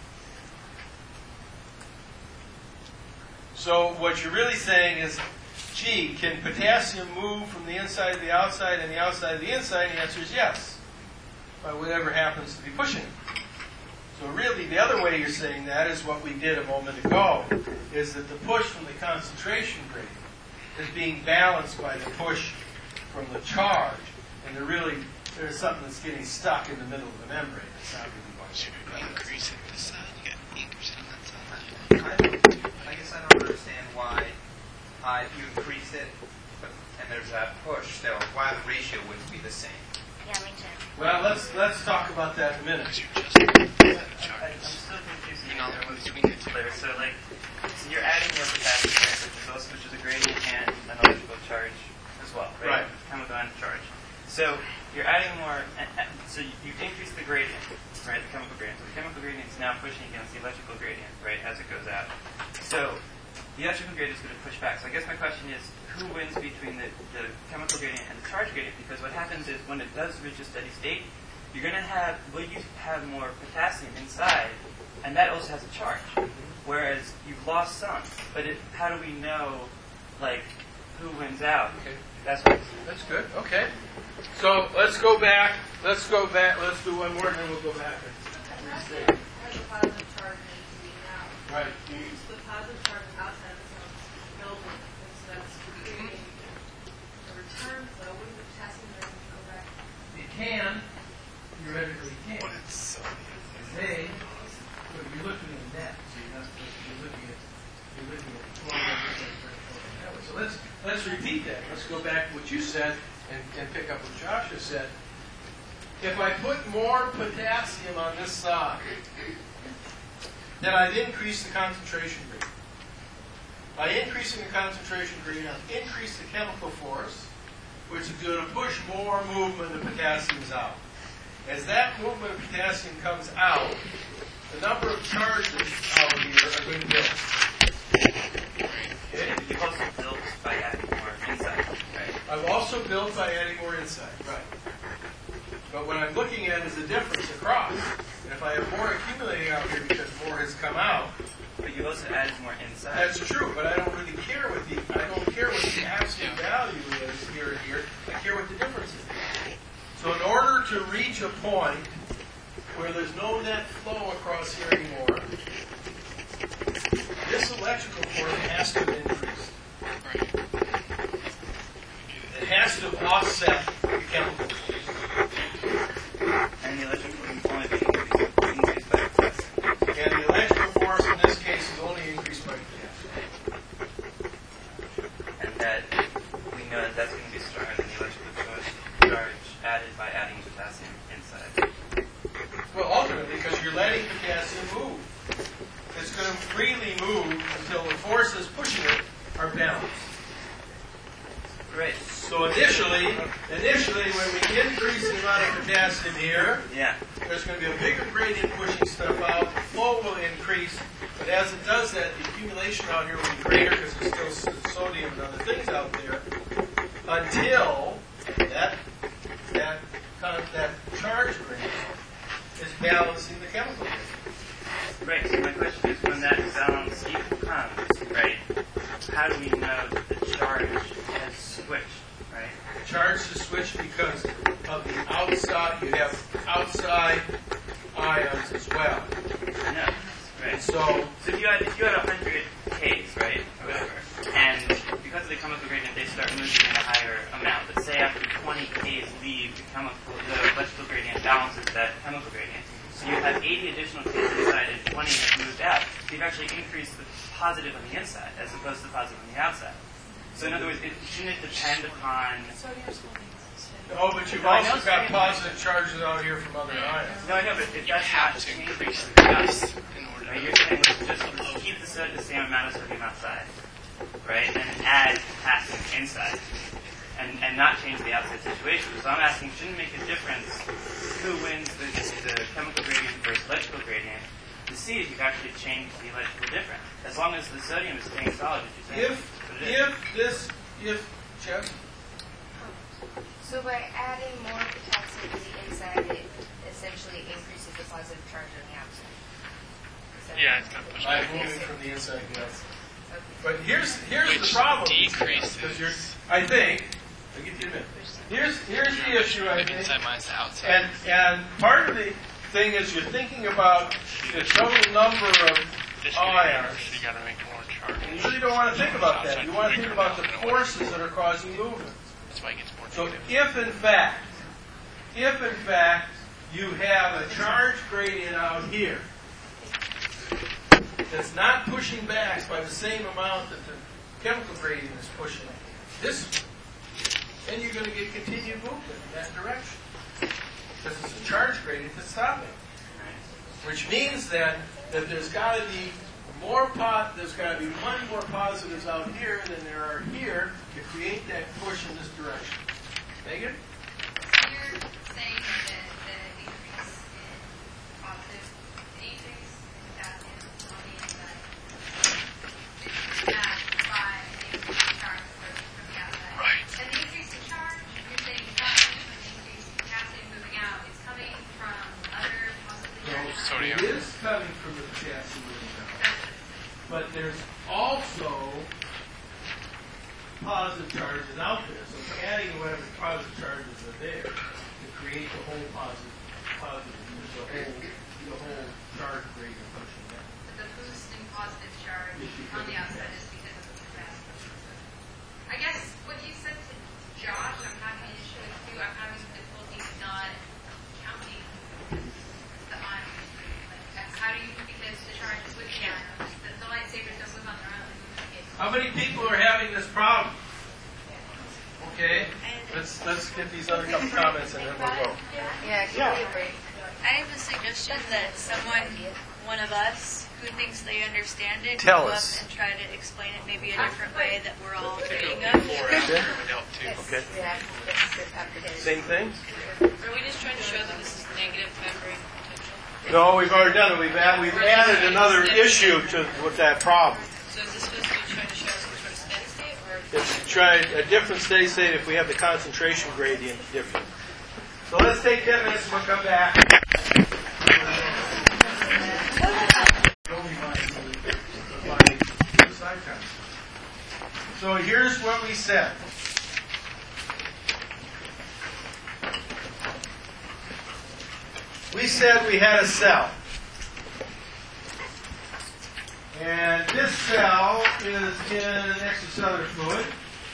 So what you're really saying is, gee, can potassium move from the inside to the outside and the outside to the inside? And the answer is yes, by whatever happens to be pushing it. So really, the other way you're saying that is what we did a moment ago, is that the push from the concentration gradient is being balanced by the push from the charge. And there really, there's something that's getting stuck in the middle of the membrane. It's not really
So
going
you increase it this side, you get increase it on that side.
I, don't, I guess I don't understand why uh, if you increase it but, and there's that push still, why the ratio wouldn't be the same.
Yeah, me too.
Well, let's let's talk about that in a minute.
Because you're just
I, I'm
charges.
still confused
You're not
there with
between the two.
later. So like, so you're adding more potassium, which is also
So you're adding more, so you increase the gradient, right, the chemical gradient. So the chemical gradient is now pushing against the electrical gradient, right, as it goes out. So the electrical gradient is going to push back. So I guess my question is, who wins between the, the chemical gradient and the charge gradient? Because what happens is when it does reach a steady state, you're going to have, well, you have more potassium inside, and that also has a charge. Whereas you've lost some. But it, how do we know, like, who wins out?
Okay.
That's what
That's good. Okay. So let's go back. Let's go back. Let's do one more, and then we'll go back.
Has a positive charge needs to be now.
Right.
So the positive charge outside of the cell is building, and so that's creating a return flow. Wouldn't the potassium then go back?
It can, theoretically it can.
But it's so
They, but you're looking at net, so you're not supposed to be looking at, you're looking at twelve percent that way. So let's, let's repeat that. Let's go back to what you said and, and pick up what Josh has said. If I put more potassium on this side, then I've increased the concentration gradient. By increasing the concentration gradient, I've increased the chemical force, which is going to push more movement of potassiums out. As that movement of potassium comes out, the number of charges out here are going to build. Okay?
you also built by adding more inside, right?
I've also built by adding more inside, right. But what I'm looking at is the difference across. And if I have more accumulating out here because more has come out,
But you also added more inside.
that's true, but I don't really care what the I don't care what the absolute value is here and here. I care what the difference is. So in order to reach a point where there's no net flow across here anymore, this electrical force has to be increased. It has to offset the chemical force.
And the electrical will only be increased, increased by potassium.
And the electrical force in this case is only increased by potassium.
And that we know that that's going to be stronger than the electrical charge, charge added by adding potassium inside.
Well, ultimately, because you're letting potassium move. It's going to freely move until the forces pushing it are balanced.
Great.
So initially, initially, when we increase the amount of potassium here,
Yeah.
there's going to be a bigger gradient pushing stuff out. The flow will increase, but as it does that, the accumulation out here will be greater because there's still sodium and other things out there. Until that that kind of, that charge gradient is balancing the chemical gradient.
Right. So my question is, when that balance even comes, right? How do we know that the charge has switched, right?
The charge is switched because of the outside. You have outside ions as well.
I know. Right.
So
So if you had if you had a hundred Ks, right, or whatever, and because of the chemical gradient, they start moving in a higher amount. But say after twenty Ks leave, the chemical, the electrical gradient balances that chemical gradient. So you have eighty additional Ks inside, and twenty have moved out. So you've actually increased the positive on the inside as opposed to the positive on the outside. So in other words, it, shouldn't it depend upon?
no, but you've also got positive charges out here from other ions.
No, I know, but if
You
that's
have
not
to
changing
increase
the
the
gas,
gas in order
right,
to
you're saying just keep the, so- the same amount of sodium outside, right, and add potassium inside, and, and not change the outside situation. So I'm asking, shouldn't it make a difference who wins the, the chemical gradient versus electrical gradient to see if you've actually changed the electrical difference? As long as the sodium is staying solid, as you're saying.
If
that's what it is.
if this if Jeff.
So by adding more potassium to the inside, it essentially increases the positive charge on the outside. Is that-
Yeah, it's going to push
I'm
back.
moving from the inside, yes.
Okay.
But here's here's
Which
the problem.
decreases.
Because you're, I think, I'll give you a minute. Here's here's the issue, I
The
think.
inside minus the outside.
And and part of the thing is you're thinking about the total number of ions.
You got to make more charge.
And you really don't want to think about that. You want to think about the forces that are causing movement.
That's why it gets more
So
negative.
if in fact, if in fact you have a charge gradient out here that's not pushing back by the same amount that the chemical gradient is pushing this, then you're going to get continued movement in that direction. Because it's a charge gradient that's stopping. Which means then that there's got to be more pot, there's got to be plenty more positives out here than there are here to create that push in this direction. Megan? from the potassium moving out. But there's also positive charges out there. So it's adding whatever positive charges are there to create the whole positive, positive, the whole, the whole charge gradient function there.
The boost in positive charge on the outside is because of the potassium. I guess what you said to Josh, I'm having an issue with too. I'm having difficulty not counting the ions. Like, how do you, because the charge is with the ions, the, the lightsabers don't move on their own.
How many people are having this problem? Okay, let's let's get these other couple comments and then we'll go.
Yeah,
Yeah.
I have a suggestion that someone, one of us, who thinks they understand it,
Tell
go
us.
up and try to explain it maybe a different way that we're all reading of.
Okay.
Yeah, that's
Same thing?
Are we just trying to show that this is negative membrane potential?
No, we've already done it. We've added, we've added another issue to with that problem.
So is this supposed to be trying to show some sort of steady state? Or
It's try a different steady state if we have the concentration gradient different.
So let's take ten minutes and we'll come back. So here's what we said. We said we had a cell. And this cell is in an extracellular fluid.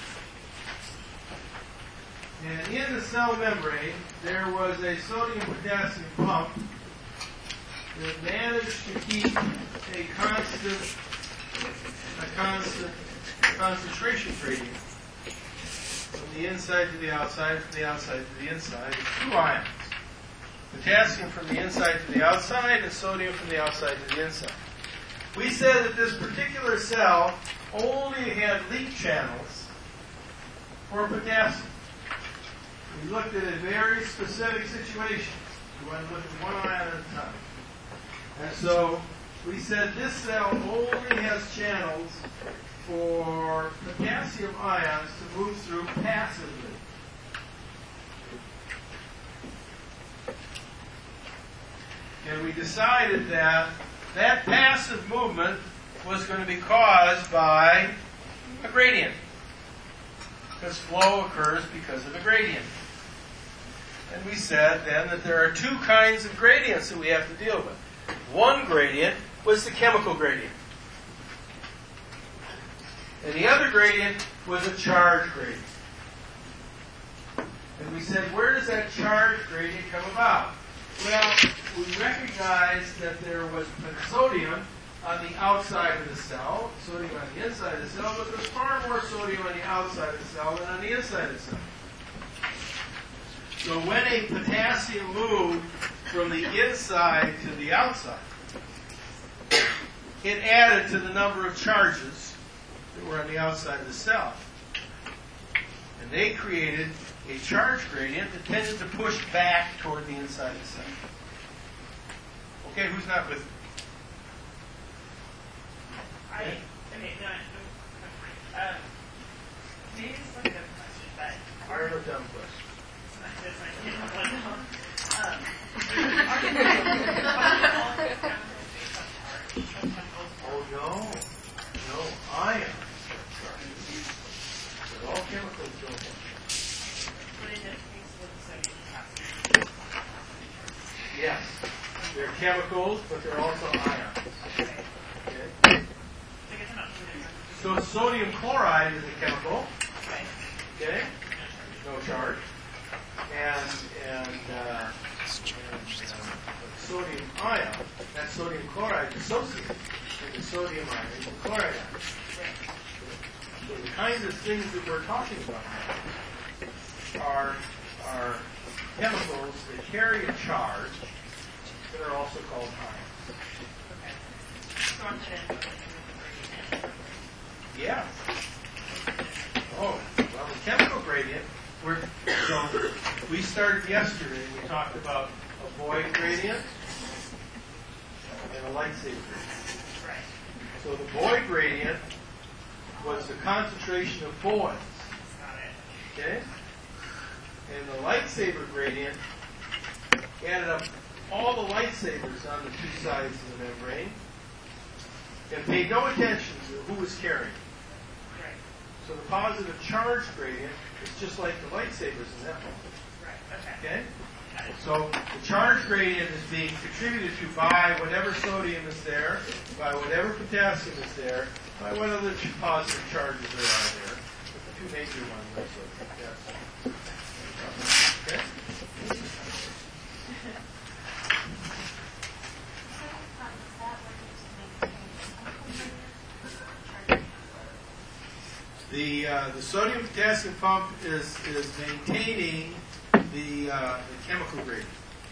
And in the cell membrane, there was a sodium-potassium pump that managed to keep a constant, a constant concentration gradient from the inside to the outside, from the outside to the inside, with two ions. Potassium from the inside to the outside, and sodium from the outside to the inside. We said that this particular cell only had leak channels for potassium. We looked at a very specific situation. We went to look at one ion at a time. And so we said this cell only has channels for potassium ions to move through passively. And we decided that that passive movement was going to be caused by a gradient. Because flow occurs because of a gradient. And we said then that there are two kinds of gradients that we have to deal with. One gradient was the chemical gradient. And the other gradient was a charge gradient. And we said, where does that charge gradient come about? Well, we recognized that there was sodium on the outside of the cell, sodium on the inside of the cell, but there's far more sodium on the outside of the cell than on the inside of the cell. So when a potassium moved from the inside to the outside, it added to the number of charges that were on the outside of the cell. And they created a charge gradient that tended to push back toward the inside of the cell. Okay, who's not with me?
I, okay, no, no, um, maybe it's like a dumb question, but.
Fire a dumb question.
That's my kid, one down. Um,
Oh, no. No, ions have charges. But all chemicals don't have charges.
But in that case, with sodium potassium.
Yes. They're chemicals, but they're also ions.
Okay.
Okay?
So I guess I'm not really
So sodium chloride is a chemical.
Okay.
Okay? No charge. And, and, uh, and uh, sodium ion, that sodium chloride is associated with the sodium ion and the chloride ion. So the kinds of things that we're talking about now are, are chemicals that carry a charge that are also called ions.
So I'm going
Yeah. Oh, well, the chemical gradient, we're, so we started yesterday, we talked about a void gradient and a lightsaber gradient.
Right.
So the void gradient was the concentration of voids.
Got it.
Okay? And the lightsaber gradient added up all the lightsabers on the two sides of the membrane and paid no attention to who was carrying.
Right.
So the positive charge gradient is just like the lightsabers in that moment.
Right. Okay.
Okay? So the charge gradient is being contributed to by whatever sodium is there, by whatever potassium is there, by what other two positive charges there are there. The two major ones. So, yes. Okay? The uh, the sodium potassium pump is is maintaining the uh, the chemical gradient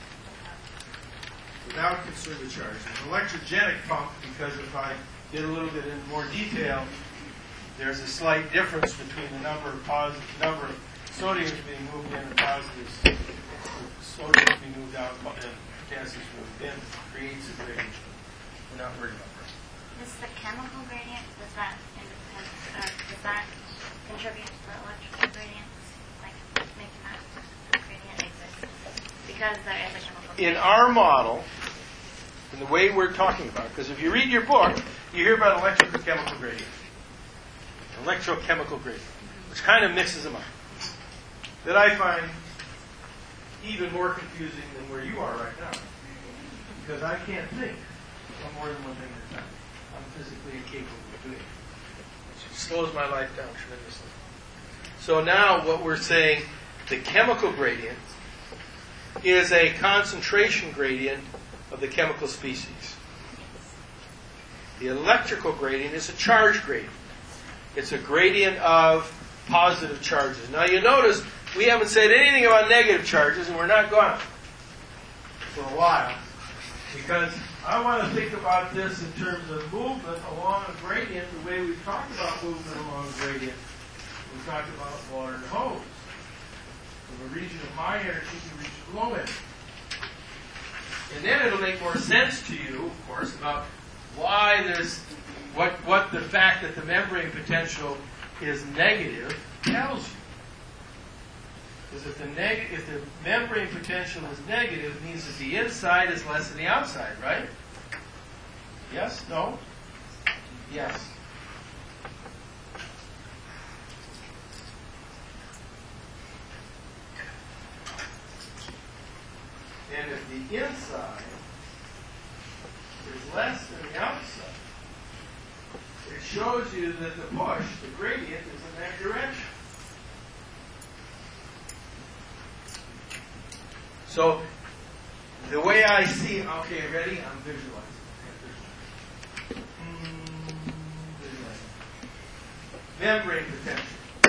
without conserving charge. An electrogenic pump, because if I get a little bit in more detail, there's a slight difference between the number of positive number of sodiums being moved in and positives sodium being moved out and potassium moved in creates a gradient. We're not worried about that.
Does the chemical gradient, does that, uh, does that contribute to the electrical gradients? Like making that gradient exist? Because there is a chemical
In
gradient.
our model, in the way we're talking about it, because if you read your book, you hear about electrochemical gradient. Electrochemical gradient, which kind of mixes them up. That I find even more confusing than where you are right now. Because I can't think of more than one thing at a time. I'm physically incapable of doing it. It slows my life down tremendously. So now what we're saying, the chemical gradient is a concentration gradient of the chemical species. The electrical gradient is a charge gradient. It's a gradient of positive charges. Now you notice we haven't said anything about negative charges, and we're not going to for a while, because I want to think about this in terms of movement along a gradient the way we've talked about movement along a gradient. We talked about water and hose. From a region of high energy to a region of low energy. And then it'll make more sense to you, of course, about why there's what what the fact that the membrane potential is negative tells you. Because if the neg- if the membrane potential is negative, it means that the inside is less than the outside, right? Yes? No? Yes. And if the inside is less than the outside, it shows you that the push, the gradient, is in that direction. So, the way I see, okay, ready? I'm visualizing. Mm, visualizing. Membrane potential.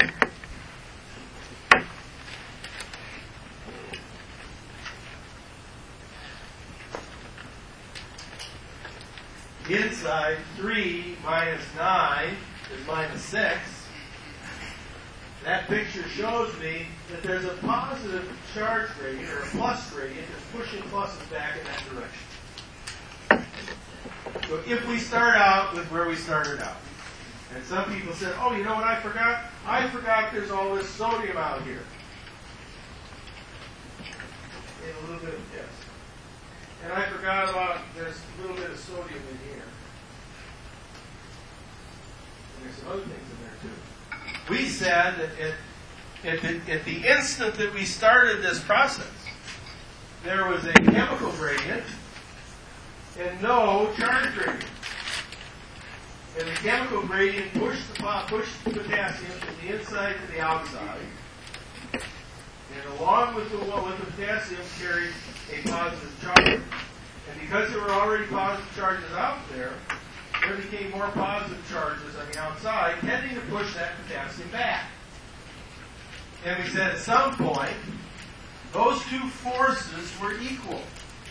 Inside, three minus nine is minus six. That picture shows me that there's a positive charge gradient, or a plus gradient, that's pushing pluses back in that direction. So if we start out with where we started out, and some people said, oh, you know what I forgot? I forgot there's all this sodium out here. And a little bit of this. And I forgot about, there's a little bit of sodium in here. And there's some other things in there too. We said that at, at, the, at the instant that we started this process, there was a chemical gradient and no charge gradient. And the chemical gradient pushed the, pushed the potassium from the inside to the outside. And along with the, with the potassium carried a positive charge. And because there were already positive charges out there, there became more positive charges on the outside, tending to push that potassium back. And we said at some point, those two forces were equal.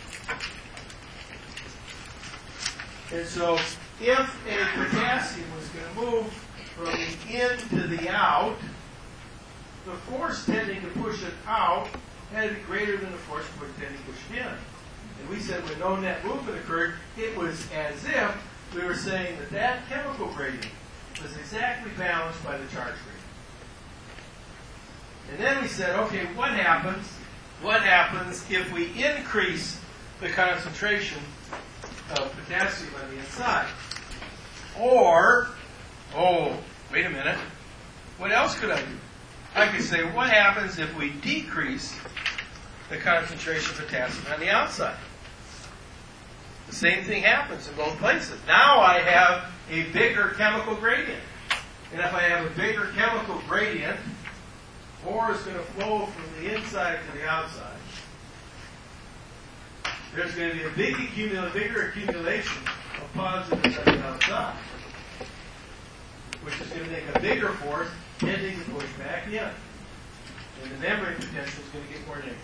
And so if a potassium was going to move from the in to the out, the force tending to push it out had to be greater than the force tending to push it in. And we said when no net movement occurred, it was as if we were saying that that chemical gradient was exactly balanced by the charge gradient. And then we said, okay, what happens? What happens if we increase the concentration of potassium on the inside. Or, oh, wait a minute, what else could I do? I could say, what happens if we decrease the concentration of potassium on the outside? The same thing happens in both places. Now I have a bigger chemical gradient. And if I have a bigger chemical gradient, more is going to flow from the inside to the outside. There's going to be a big accumula- bigger accumulation of positives on the outside, which is going to make a bigger force tending to push back in. And the membrane potential is going to get more negative.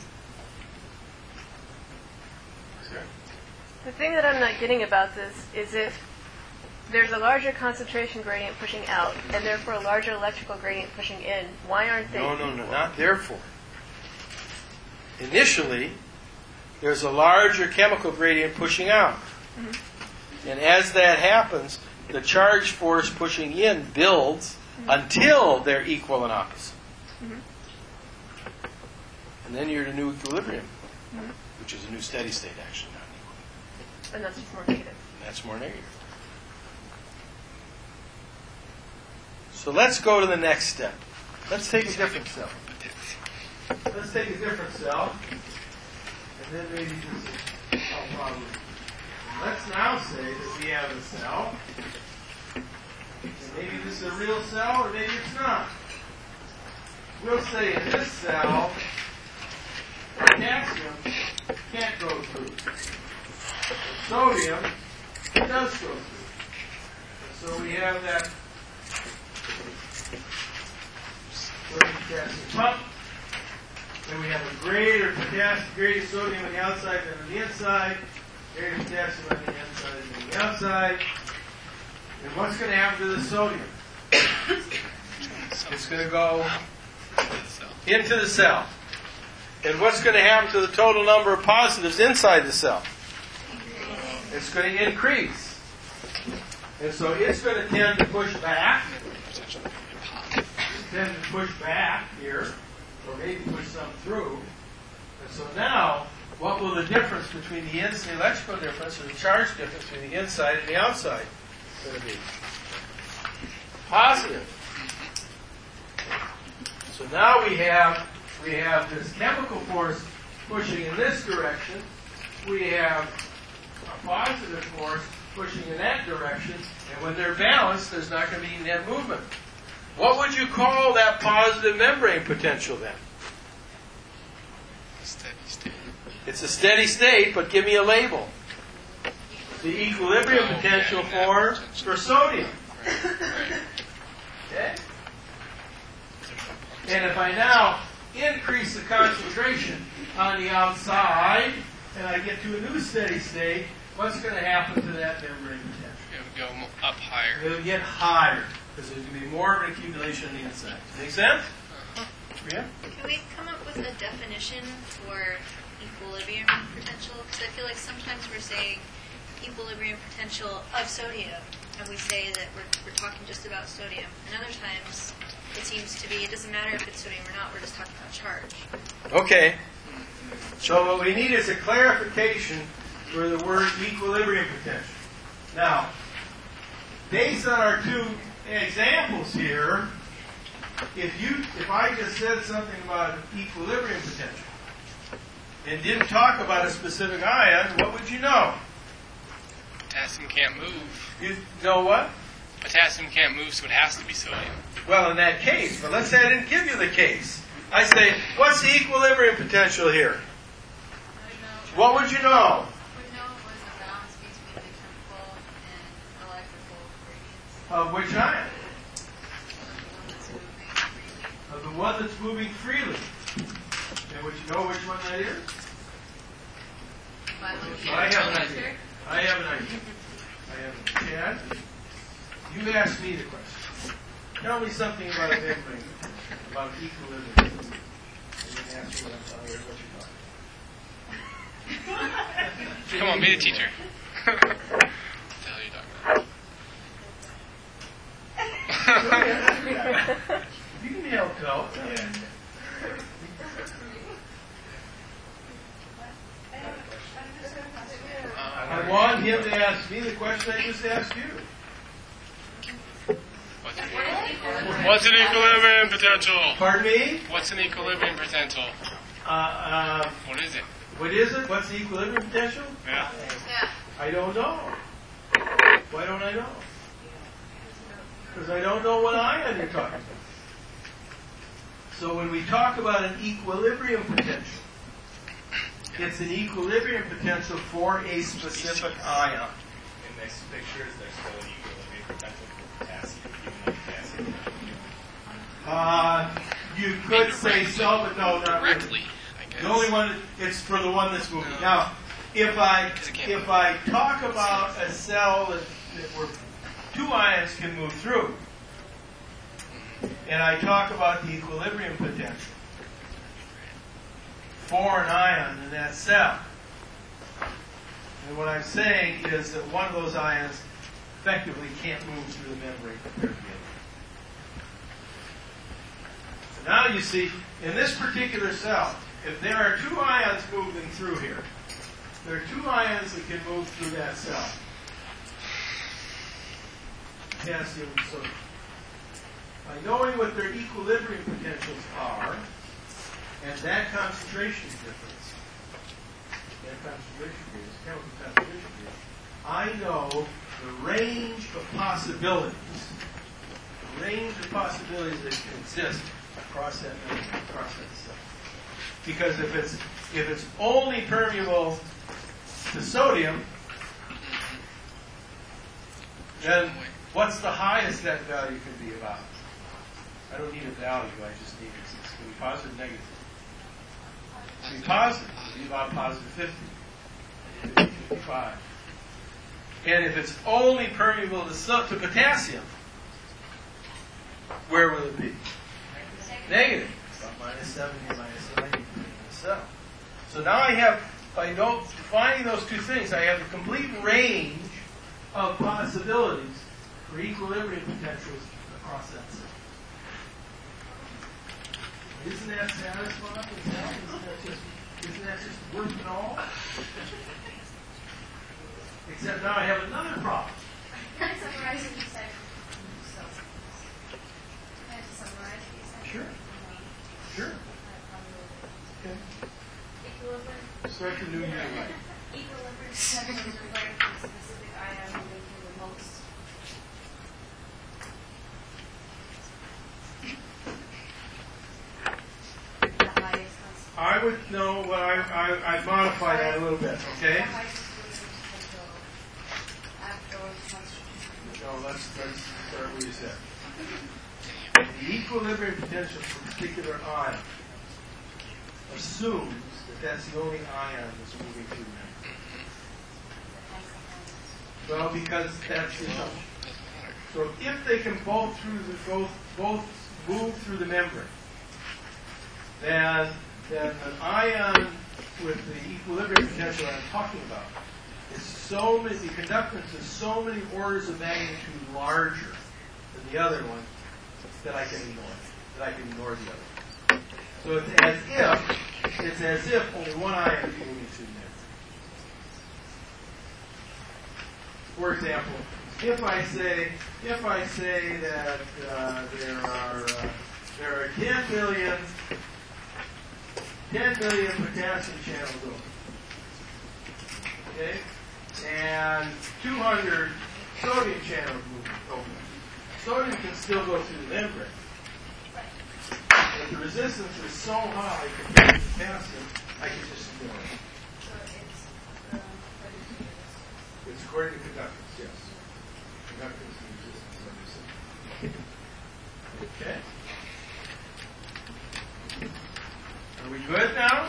Sure.
The thing that I'm not getting about this is if there's a larger concentration gradient pushing out, and therefore a larger electrical gradient pushing in, why aren't they
No, no, no,
equal?
not therefore. Initially, there's a larger chemical gradient pushing out. Mm-hmm. And as that happens, the charge force pushing in builds mm-hmm. until they're equal and opposite. Mm-hmm. And then you're at a new equilibrium, mm-hmm. which is a new steady state, actually, not equal.
And that's just more negative.
And that's more negative. So let's go to the next step. Let's take a different cell. Let's take a different cell. And then maybe this is a problem. Let's now say that we have a cell. And maybe this is a real cell, or maybe it's not. We'll say in this cell, potassium can't go through. Sodium does go through. So we have that potassium pump. Then we have a greater potassium, greater sodium on the outside than on the inside, greater potassium on the inside than on the outside. And what's going to happen to the sodium? It's going to go into the cell. And what's going to happen to the total number of positives inside the cell? It's going to increase. And so it's going to tend to push back. Tend to push back here, or maybe push some through. And so now, what will the difference between the inside, the electrical difference, or the charge difference between the inside and the outside going to be? Positive. So now we have we have this chemical force pushing in this direction. We have a positive force pushing in that direction. And when they're balanced, there's not going to be net movement. What would you call that positive membrane potential then?
Steady state.
It's a steady state, but give me a label. The equilibrium
Oh,
potential
yeah,
for,
yeah.
for sodium.
Right, right.
Okay? And if I now increase the concentration on the outside, and I get to a new steady state, what's going to happen to that membrane potential?
It would go mo- up higher.
It'll get higher, because there's going to be more of an accumulation on the inside. Make sense? Yeah?
Can we come up with a definition for equilibrium potential? Because I feel like sometimes we're saying equilibrium potential of sodium, and we say that we're, we're talking just about sodium. And other times, it seems to be, it doesn't matter if it's sodium or not, we're just talking about charge.
Okay. So what we need is a clarification for the word equilibrium potential. Now, based on our two examples here, if you, if I just said something about equilibrium potential and didn't talk about a specific ion, what would you know?
Potassium can't move.
You know what?
Potassium can't move, so it has to be sodium.
Well, in that case, but let's say I didn't give you the case. I say, what's the equilibrium potential here? What would you know?
Would know it was a balance between the chemical and electrical gradients
Of which ion?
of the one that's moving freely.
Of the one that's moving freely. And would you know which one that is?
By looking
I
at
have
the
an idea.
filter.
I have an idea. I have an idea. Chad, you asked me the question. Tell me something about a membrane, about equilibrium. And then answer what I'm telling you, what you're talking about.
Come on, be the teacher. What the hell are you talking about?
You can be helped out. Yeah.
I'm just going to
question I just asked you.
What's an equilibrium potential?
Pardon me?
What's an equilibrium potential?
Uh, uh,
What is it?
what is it? What's the equilibrium potential?
Yeah.
Yeah.
I don't know. Why don't I know? Because I don't know what ion you're talking about. So when we talk about an equilibrium potential, it's an equilibrium potential for a specific ion.
In this picture, is there still an equilibrium potential for potassium, even though potassium?
Uh, you could say so, but no, not really.
Directly, I guess.
The only one, it's for the one that's moving. Now, if I if I talk about a cell that, that where two ions can move through, and I talk about the equilibrium potential for an ion in that cell, and what I'm saying is that one of those ions effectively can't move through the membrane compared to the other. So now you see, in this particular cell, if there are two ions moving through here, there are two ions that can move through that cell. Potassium and sodium. By knowing what their equilibrium potentials are, and that concentration difference, that concentration difference, chemical concentration difference, I know the range of possibilities, the range of possibilities that can exist across that membrane, across that cell. Because if it's if it's only permeable to sodium, then what's the highest that value can be about? I don't need a value, I just need it. It's going to be positive or negative. It's going to be positive. It's going to be about positive fifty, fifty-five. And if it's only permeable to, so- to potassium, where will it be? Negative. About minus seventy, minus ninety in the cell. So now I have, by no, defining those two things, I have a complete range of possibilities for equilibrium potentials across that cell. Isn't that satisfying? Isn't that just, isn't that just worth it all? Except now I have another problem.
Can I summarize what you said? So, can I just summarize what you said?
Sure. Sure. Okay.
Equilibrium.
Start the new year right.
Equilibrium potential is related to a specific ion moving through the most. The highest concentration.
I would know, but I, I, I'd modify that a little bit, okay?
The highest equilibrium potential after concentration.
No, let's, let's start where you said. The equilibrium potential for a particular ion assumes that that's the only ion that's moving through the membrane. Well, because that's the assumption. So if they can both through the both both move through the membrane, then then an ion with the equilibrium potential I'm talking about is so many the conductance is so many orders of magnitude larger than the other one that I can ignore it, that I can ignore the other. So it's as if it's as if only one ion is moving through the membrane. For example, if I say if I say that uh, there are uh, there are ten million ten million potassium channels open, okay, and two hundred sodium channels open. Sodium can still go through the membrane, but the resistance is so high compared to potassium, I can just ignore it.
So it's, um, what is it?
It's according to conductance, yes. Conductance and resistance. Okay. Are we good now?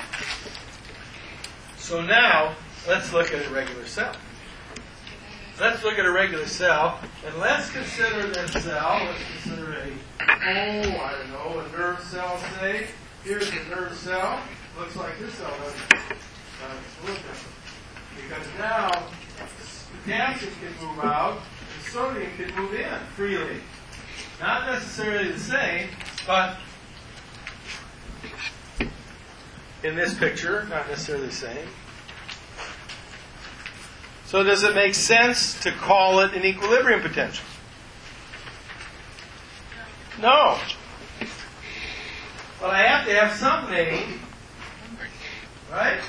So now, let's look at a regular cell. Let's look at a regular cell, and let's consider this cell. Let's consider a, oh, I don't know, a nerve cell, say. Here's a nerve cell. Looks like this cell doesn't. Uh, it's a little different. Because now, potassium can move out, and sodium can move in freely. Not necessarily the same, but in this picture, not necessarily the same.
So does it make sense to call it an equilibrium potential? No. But I have to have some name, right?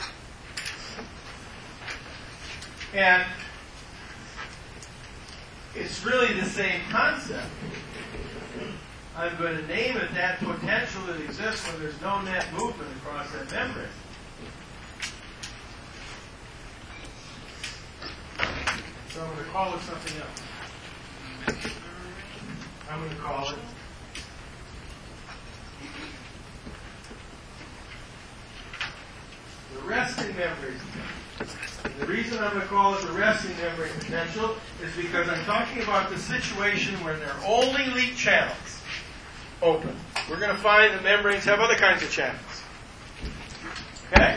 And it's really the same concept. I'm going to name it that potential that exists when there's no net movement across that membrane. So I'm going to call it something else. I'm going to call it the resting membrane potential. And the reason I'm going to call it the resting membrane potential is because I'm talking about the situation where there are only leak channels open. We're going to find that membranes have other kinds of channels. Okay?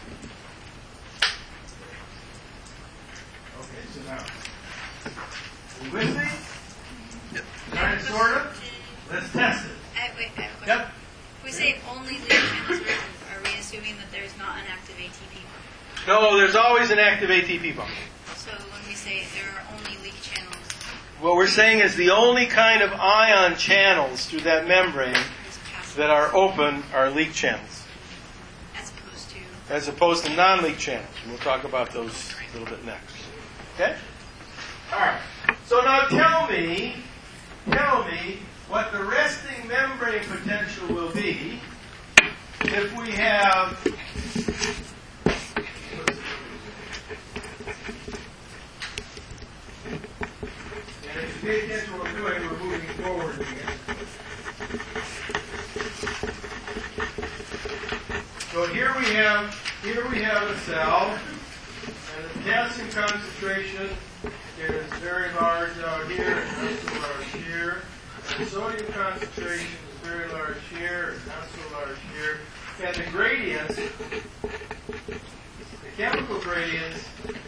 Okay, so now, are you with me?
Yep.
Kind of, sort of? Let's test it.
I, wait, I have a question.
Yep.
If we say only leak channels, are we assuming that there's not an active A T P pump?
No, there's always an active A T P pump.
So when we say there are only leak channels,
What we're saying is the only kind of ion channels through that membrane that are open are leak channels,
as opposed to
as opposed to non-leak channels. And we'll talk about those a little bit next. Okay? All right. So now tell me, tell me what the resting membrane potential will be if we have and if you pay attention to what we're doing, we're moving forward again. So here we have here we have a cell, and the potassium concentration is very large out here, and not so large here. And the sodium concentration is very large here, and not so large here. And the gradients, the chemical gradients,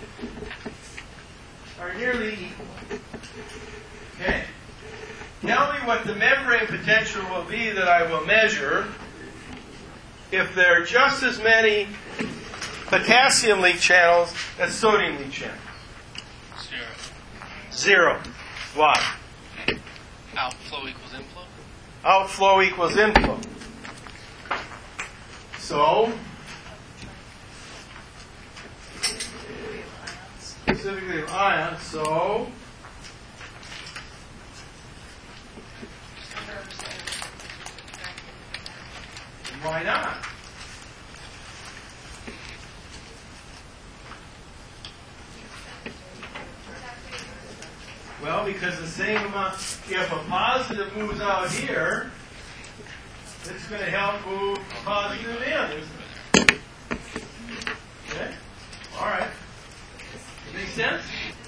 are nearly equal. Okay. Tell me what the membrane potential will be that I will measure if there are just as many potassium leak channels as sodium leak channels.
Zero.
Zero. Why?
Outflow equals inflow?
Outflow equals inflow. So, specifically of ions, so why not? Well, because the same amount, if a positive moves out here, it's going to help move a positive in, isn't it? Okay? All right. Make sense?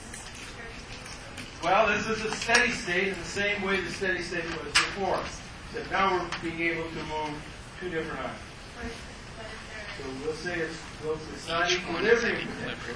Well, this is a steady state in the same way the steady state was before. Except now we're being able to move two different ions. So we'll say it's, well, it's not equilibrium potential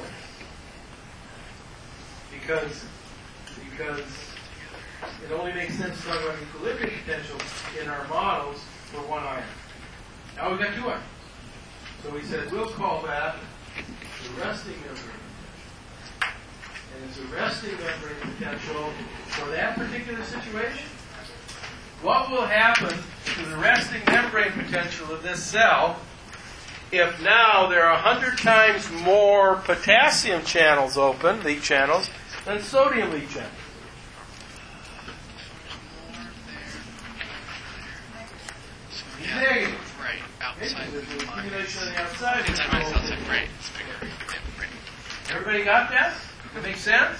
because because it only makes sense to talk about equilibrium potential in our models for one ion. Now we've got two ions. So we said we'll call that the resting membrane potential. And it's a resting membrane potential for that particular situation. What will happen to the resting membrane potential of this cell if now there are one hundred times more potassium channels open, leak channels, than sodium leak channels? Negative.
Right, outside
There's an
the line.
accumulation on the outside.
Anytime I felt it, right, it's bigger. Yeah, right.
Everybody got that? That makes sense?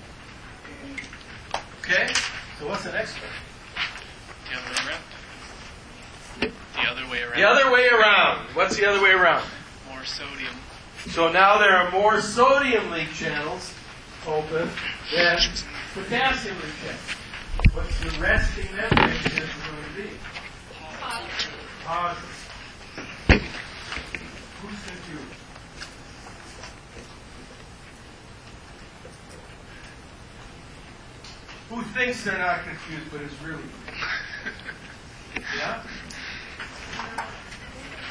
Okay, so what's the next one?
The other way around. The other way around.
The other way around. What's the other way around?
More sodium.
So now there are more sodium leak channels open than potassium leak channels. What's the resting membrane potential going to be? Positive. Who's confused? Who thinks they're not confused but is really confused? Yeah?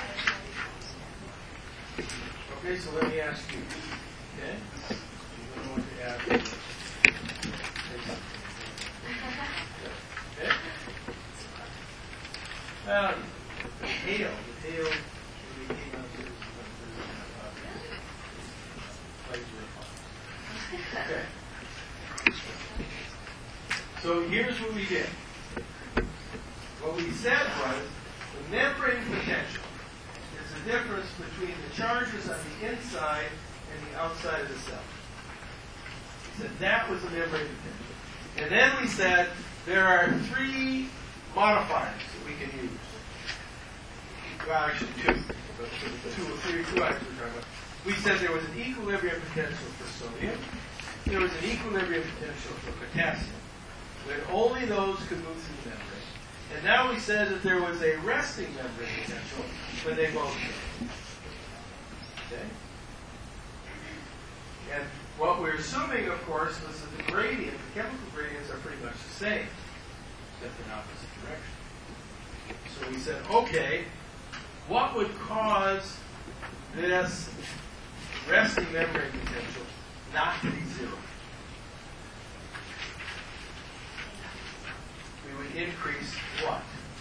Okay, so let me ask you. Okay? You don't know
going to add. Okay? Well, the tail, the tail, we came out to Okay. So here's what we did. What we said was the membrane potential is the difference between the charges on the inside and the outside of the cell. We said that was the membrane potential. And then we said there are three modifiers that we can use. Well, actually two. But two or three, two items we're talking about. We said there was an equilibrium potential for sodium. There was an equilibrium potential for potassium. When only those could move through the membrane. And now we said that there was a resting membrane potential when they both did. Okay? And what we're assuming, of course, was that the gradient, the chemical gradients are pretty much the same, except in opposite direction. So we said, okay, what would cause this resting membrane potential not to be zero? We would increase what?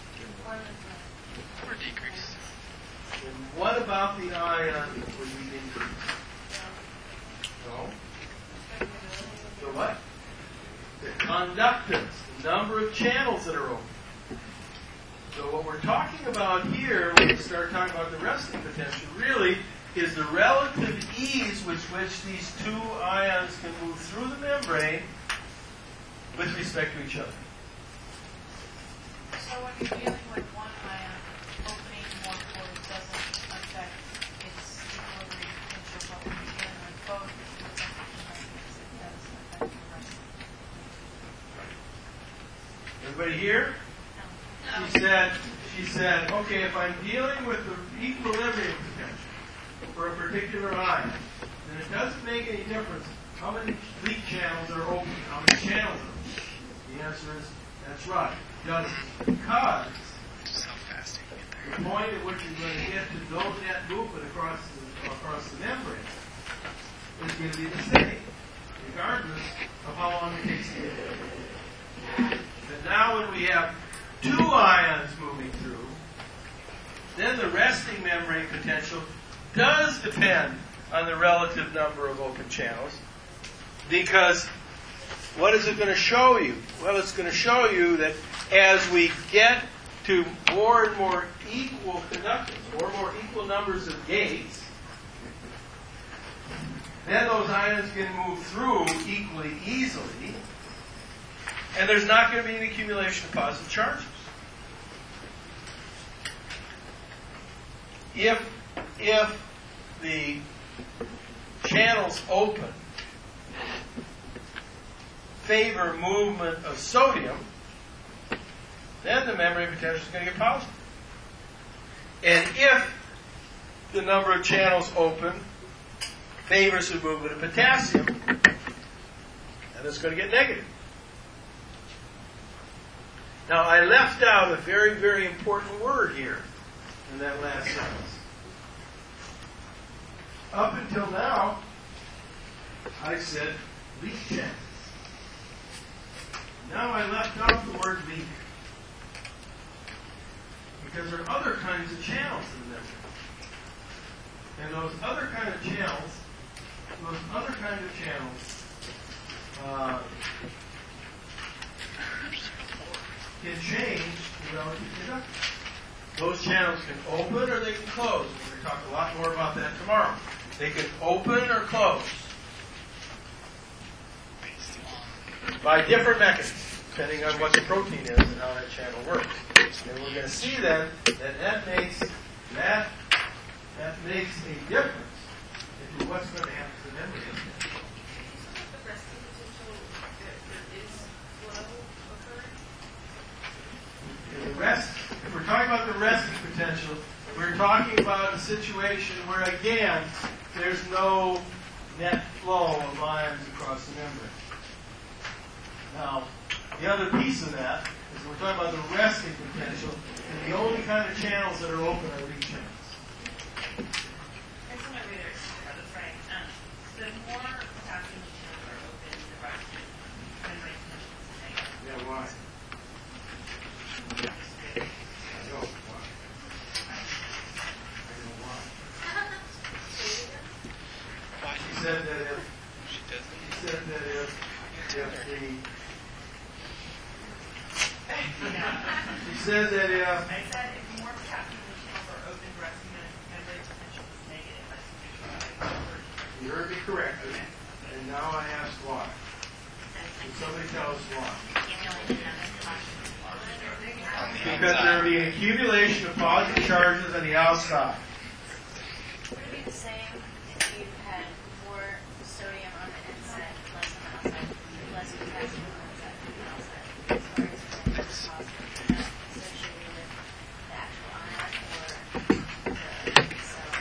Or decrease.
And what about the ion would we increase? No? The what? The conductance, the number of channels that are open. So what we're talking about here, when we start talking about the resting potential, really is the relative ease with which these two ions can move through the membrane with respect to each other.
So when you're dealing with one ion, opening more pores doesn't affect its equilibrium potential, but when you're dealing with both, it does affect the rest.
Everybody here?
No.
She said, she said, okay, if I'm dealing with the equilibrium potential for a particular ion, then it doesn't make any difference how many leak channels are open, how many channels are open. The answer is, that's right. It doesn't. Because the point at which you're going to get to no net movement across the, across the membrane is going to be the same, regardless of how long it takes to get there. But now when we have two ions moving through, then the resting membrane potential does depend on the relative number of open channels, because what is it going to show you? Well, it's going to show you that as we get to more and more equal conductance, more and more equal numbers of gates, then those ions can move through equally easily, and there's not going to be an accumulation of positive charges. If, if the channels open favor movement of sodium, then the membrane potential is going to get positive. And if the number of channels open favors the movement of potassium, then it's going to get negative. Now, I left out a very, very important word here in that last sentence. Up until now, I said leak channels. Now I left out the word leak, because there are other kinds of channels in the membrane. And those other kind of channels, those other kind of channels, uh, can change the relative conductance. Those channels can open or they can close. We're going to talk a lot more about that tomorrow. They can open or close by different mechanisms, depending on what the protein is and how that channel works. And we're going to see then that that makes that that makes a difference into what's going to happen to the membrane.
The resting potential, that there is flow occurring?
The rest, if we're talking about the resting potential, we're talking about a situation where, again, there's no net flow of ions across the membrane. Now, the other piece of that is we're talking about the resting potential, and the only kind of channels that are open are leak channels.
That's one way to express it, right? Um, the more potassium channels are
said that if
I said if more potassium channels are open, resting membrane potential is negative. That's what
you heard me correctly, and now I ask why. Can somebody tell us why? Because there will be an accumulation of positive charges on the outside.
Would it be the same if you had more sodium on the inside, less on the outside, less potassium on the outside, as far as the positive associated with the actual ion or the cell?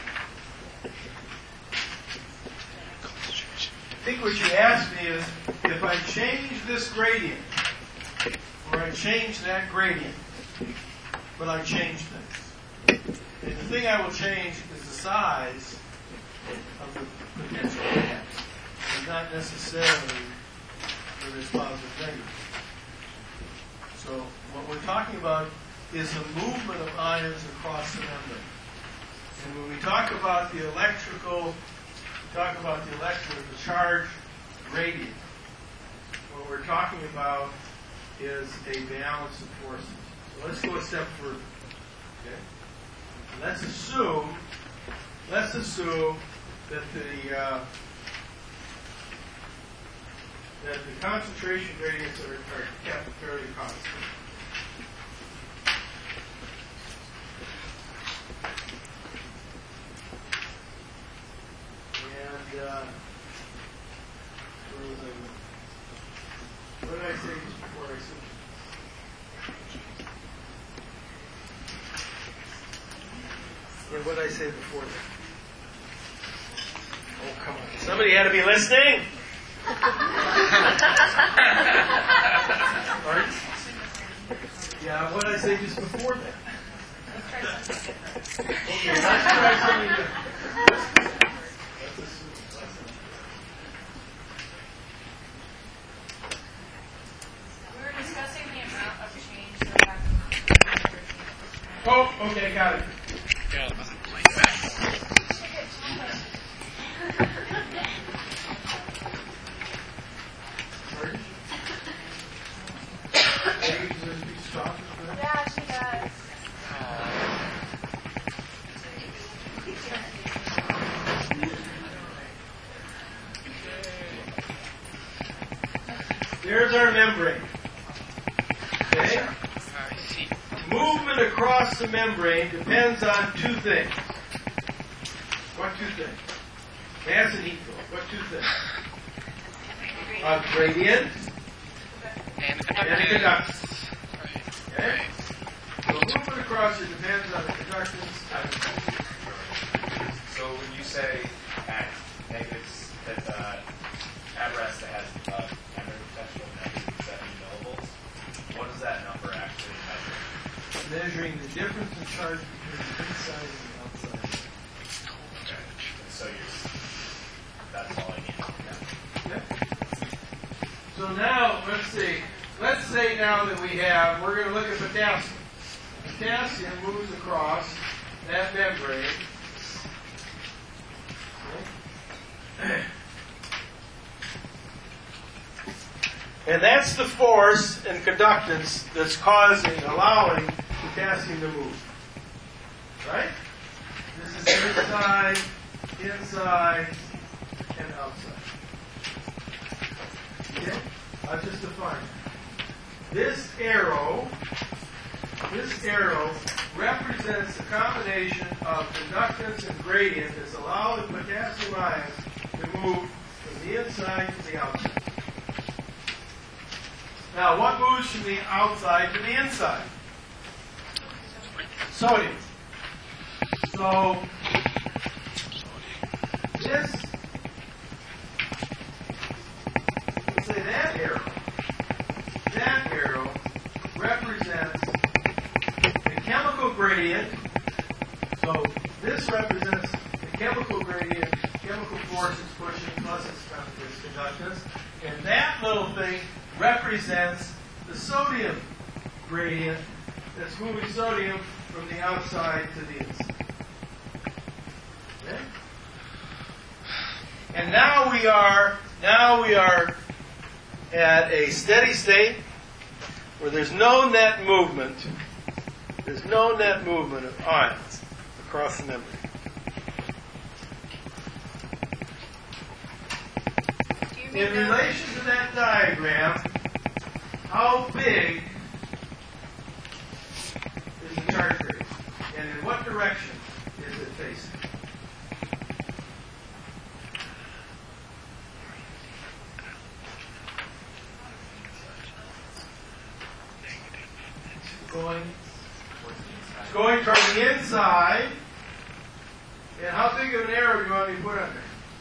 I think what you asked me is, if I change this gradient, or I change that gradient, but I change things. And the thing I will change is the size of the potential gas, and not necessarily the responsive negative. So what we're talking about is the movement of ions across the membrane. And when we talk about the electrical, we talk about the electrical, the charge gradient, what we're talking about is a balance of forces. So let's go a step further. Okay? Let's assume, let's assume that the uh, that the concentration gradients are, are kept fairly constant. And uh, where was I? What did I say just before I said? Yeah, what did I say before that? Oh, come on. Somebody had to be listening. Right? Yeah, what did I say just before that? Okay, let's try something different. Let's assume.
We were discussing the amount of change that happens.
Oh, okay, got it.
Yeah, it wasn't like that.
Yeah, she does.
There's our membrane. Okay? Movement across the membrane depends on two things. What two things? Mass and heat flow. What two things? A gradient
And
and a conductance.
Right.
Okay? So movement across it depends on the conductance.
So when you say at negatives, that uh, at rest it has uh, membrane potential of negative seventy millivolts, what does that number actually measure?
Measuring the difference in charge between the inside and the outside.
Okay. And so you're, that's all I need to know.
Okay? So now, let's see. Let's say now that we have, we're going to look at potassium. Potassium moves across that membrane. Okay? And that's the force and conductance that's causing, allowing potassium to move. Right? This is inside, inside, and outside. Okay? I'll just define it. This arrow, this arrow represents the combination of conductance and gradient that's allowing potassium ions to move from the inside to the outside. Now, what moves from the outside to the inside? Sodium. So, this, let's say that arrow, that arrow represents the chemical gradient. So, this represents the chemical gradient, chemical forces pushing plus its conductance. And that little thing represents the sodium gradient that's moving sodium from the outside to the inside. Okay? And now we are now we are at a steady state where there's no net movement
There's no net movement of ions across the membrane. In relation to that diagram, how big is the charge gradient? And in what direction is it facing? Going, it's going toward the inside. And how big of an arrow do you want me to put on there?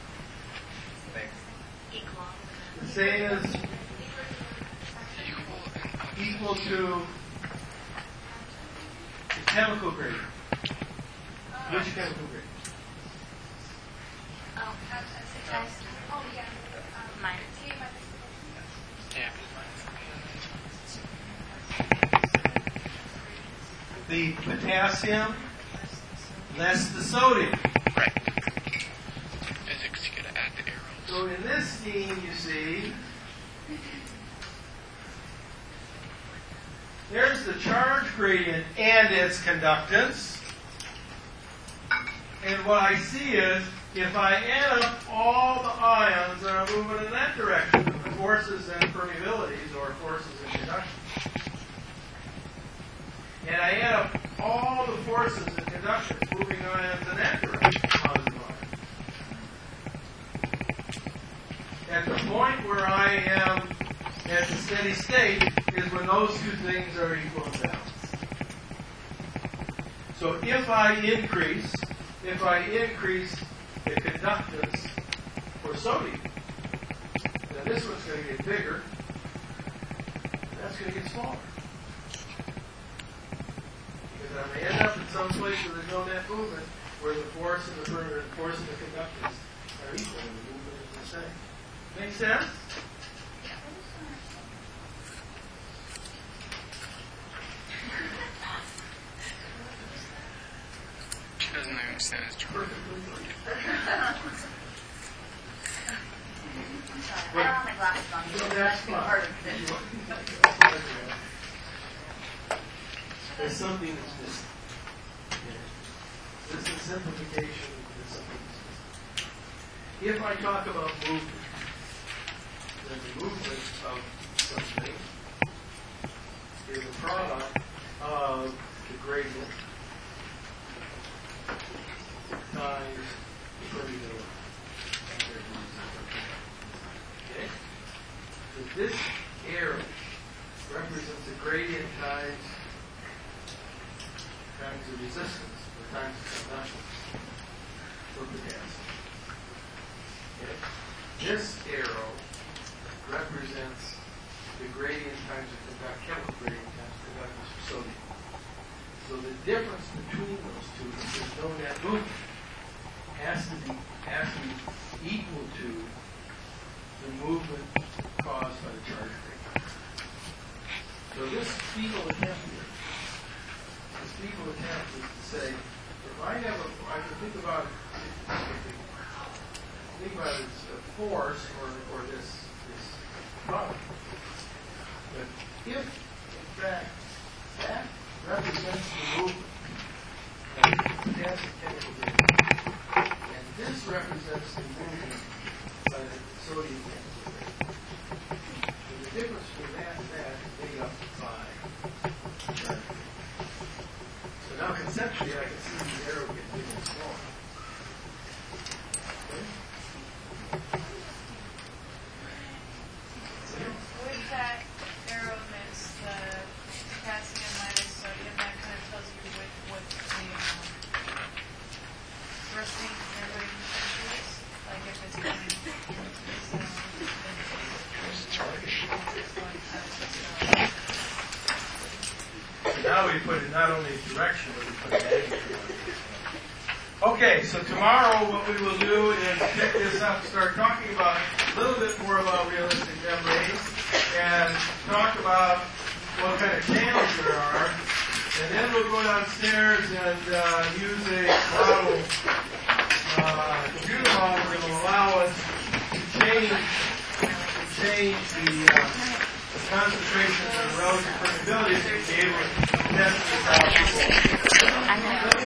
The same as equal to the chemical gradient. Which chemical gradient?
Oh, oh yeah. Minus.
The potassium less the sodium.
Right. Physics, you gotta add the arrows.
So in this scheme, you see, there's the charge gradient and its conductance. And what I see is, if I add up all the ions that are moving in that direction, the forces and permeabilities, or forces and conduction, and I add up all the forces and conduction moving ions in that direction, positive ions. At the point where I am at the steady state is when those two things are equal and balanced. So if I increase, if I increase the conductance for sodium, then this one's going to get bigger, and that's going to get smaller. Because I may end up in some place where there's no net movement, where the force and the burner, the force and the conductance are equal and the movement is the same. Make sense?
She doesn't understand his job.
I don't have my glasses on. So that's part of it.
There's something that's missing. This is simplification. There's something that's missing. If I talk about movement, then the movement of something is a product of the gradient times the permeability. Okay? So this arrow represents the gradient times times the resistance, or times the conductance for potassium. Okay? This arrow represents the gradient times the conduct, chemical gradient times the conductance for sodium. So the difference between those two, if there's no net movement, has to be has to be equal to the movement caused by the charge gradient. So this feeble attempt here, this feeble attempt is to say, if I have a, I can think about it, think about it as a force or or this this product. But if in fact that represents the movement of the potassium chemical gradient, and this represents the movement by the sodium chemical gradient. So the difference between that and that is made up by charge gradient. So now conceptually I can see the arrow get bigger and smaller. Okay?
With that arrow that's the potassium minus sodium, that kind of tells you what, what the um, resting membrane potential is. Like if it's going into this zone, then it's charge.
So now we put it not only in direction, but we put it in. Okay, so tomorrow what we will do is pick this up, start talking about a little bit more about realistic membranes, and talk about what kind of channels there are, and then we'll go downstairs and uh, use a model, uh, computer model that will allow us to change, to change the uh,
concentrations and relative permeabilities to be able to test the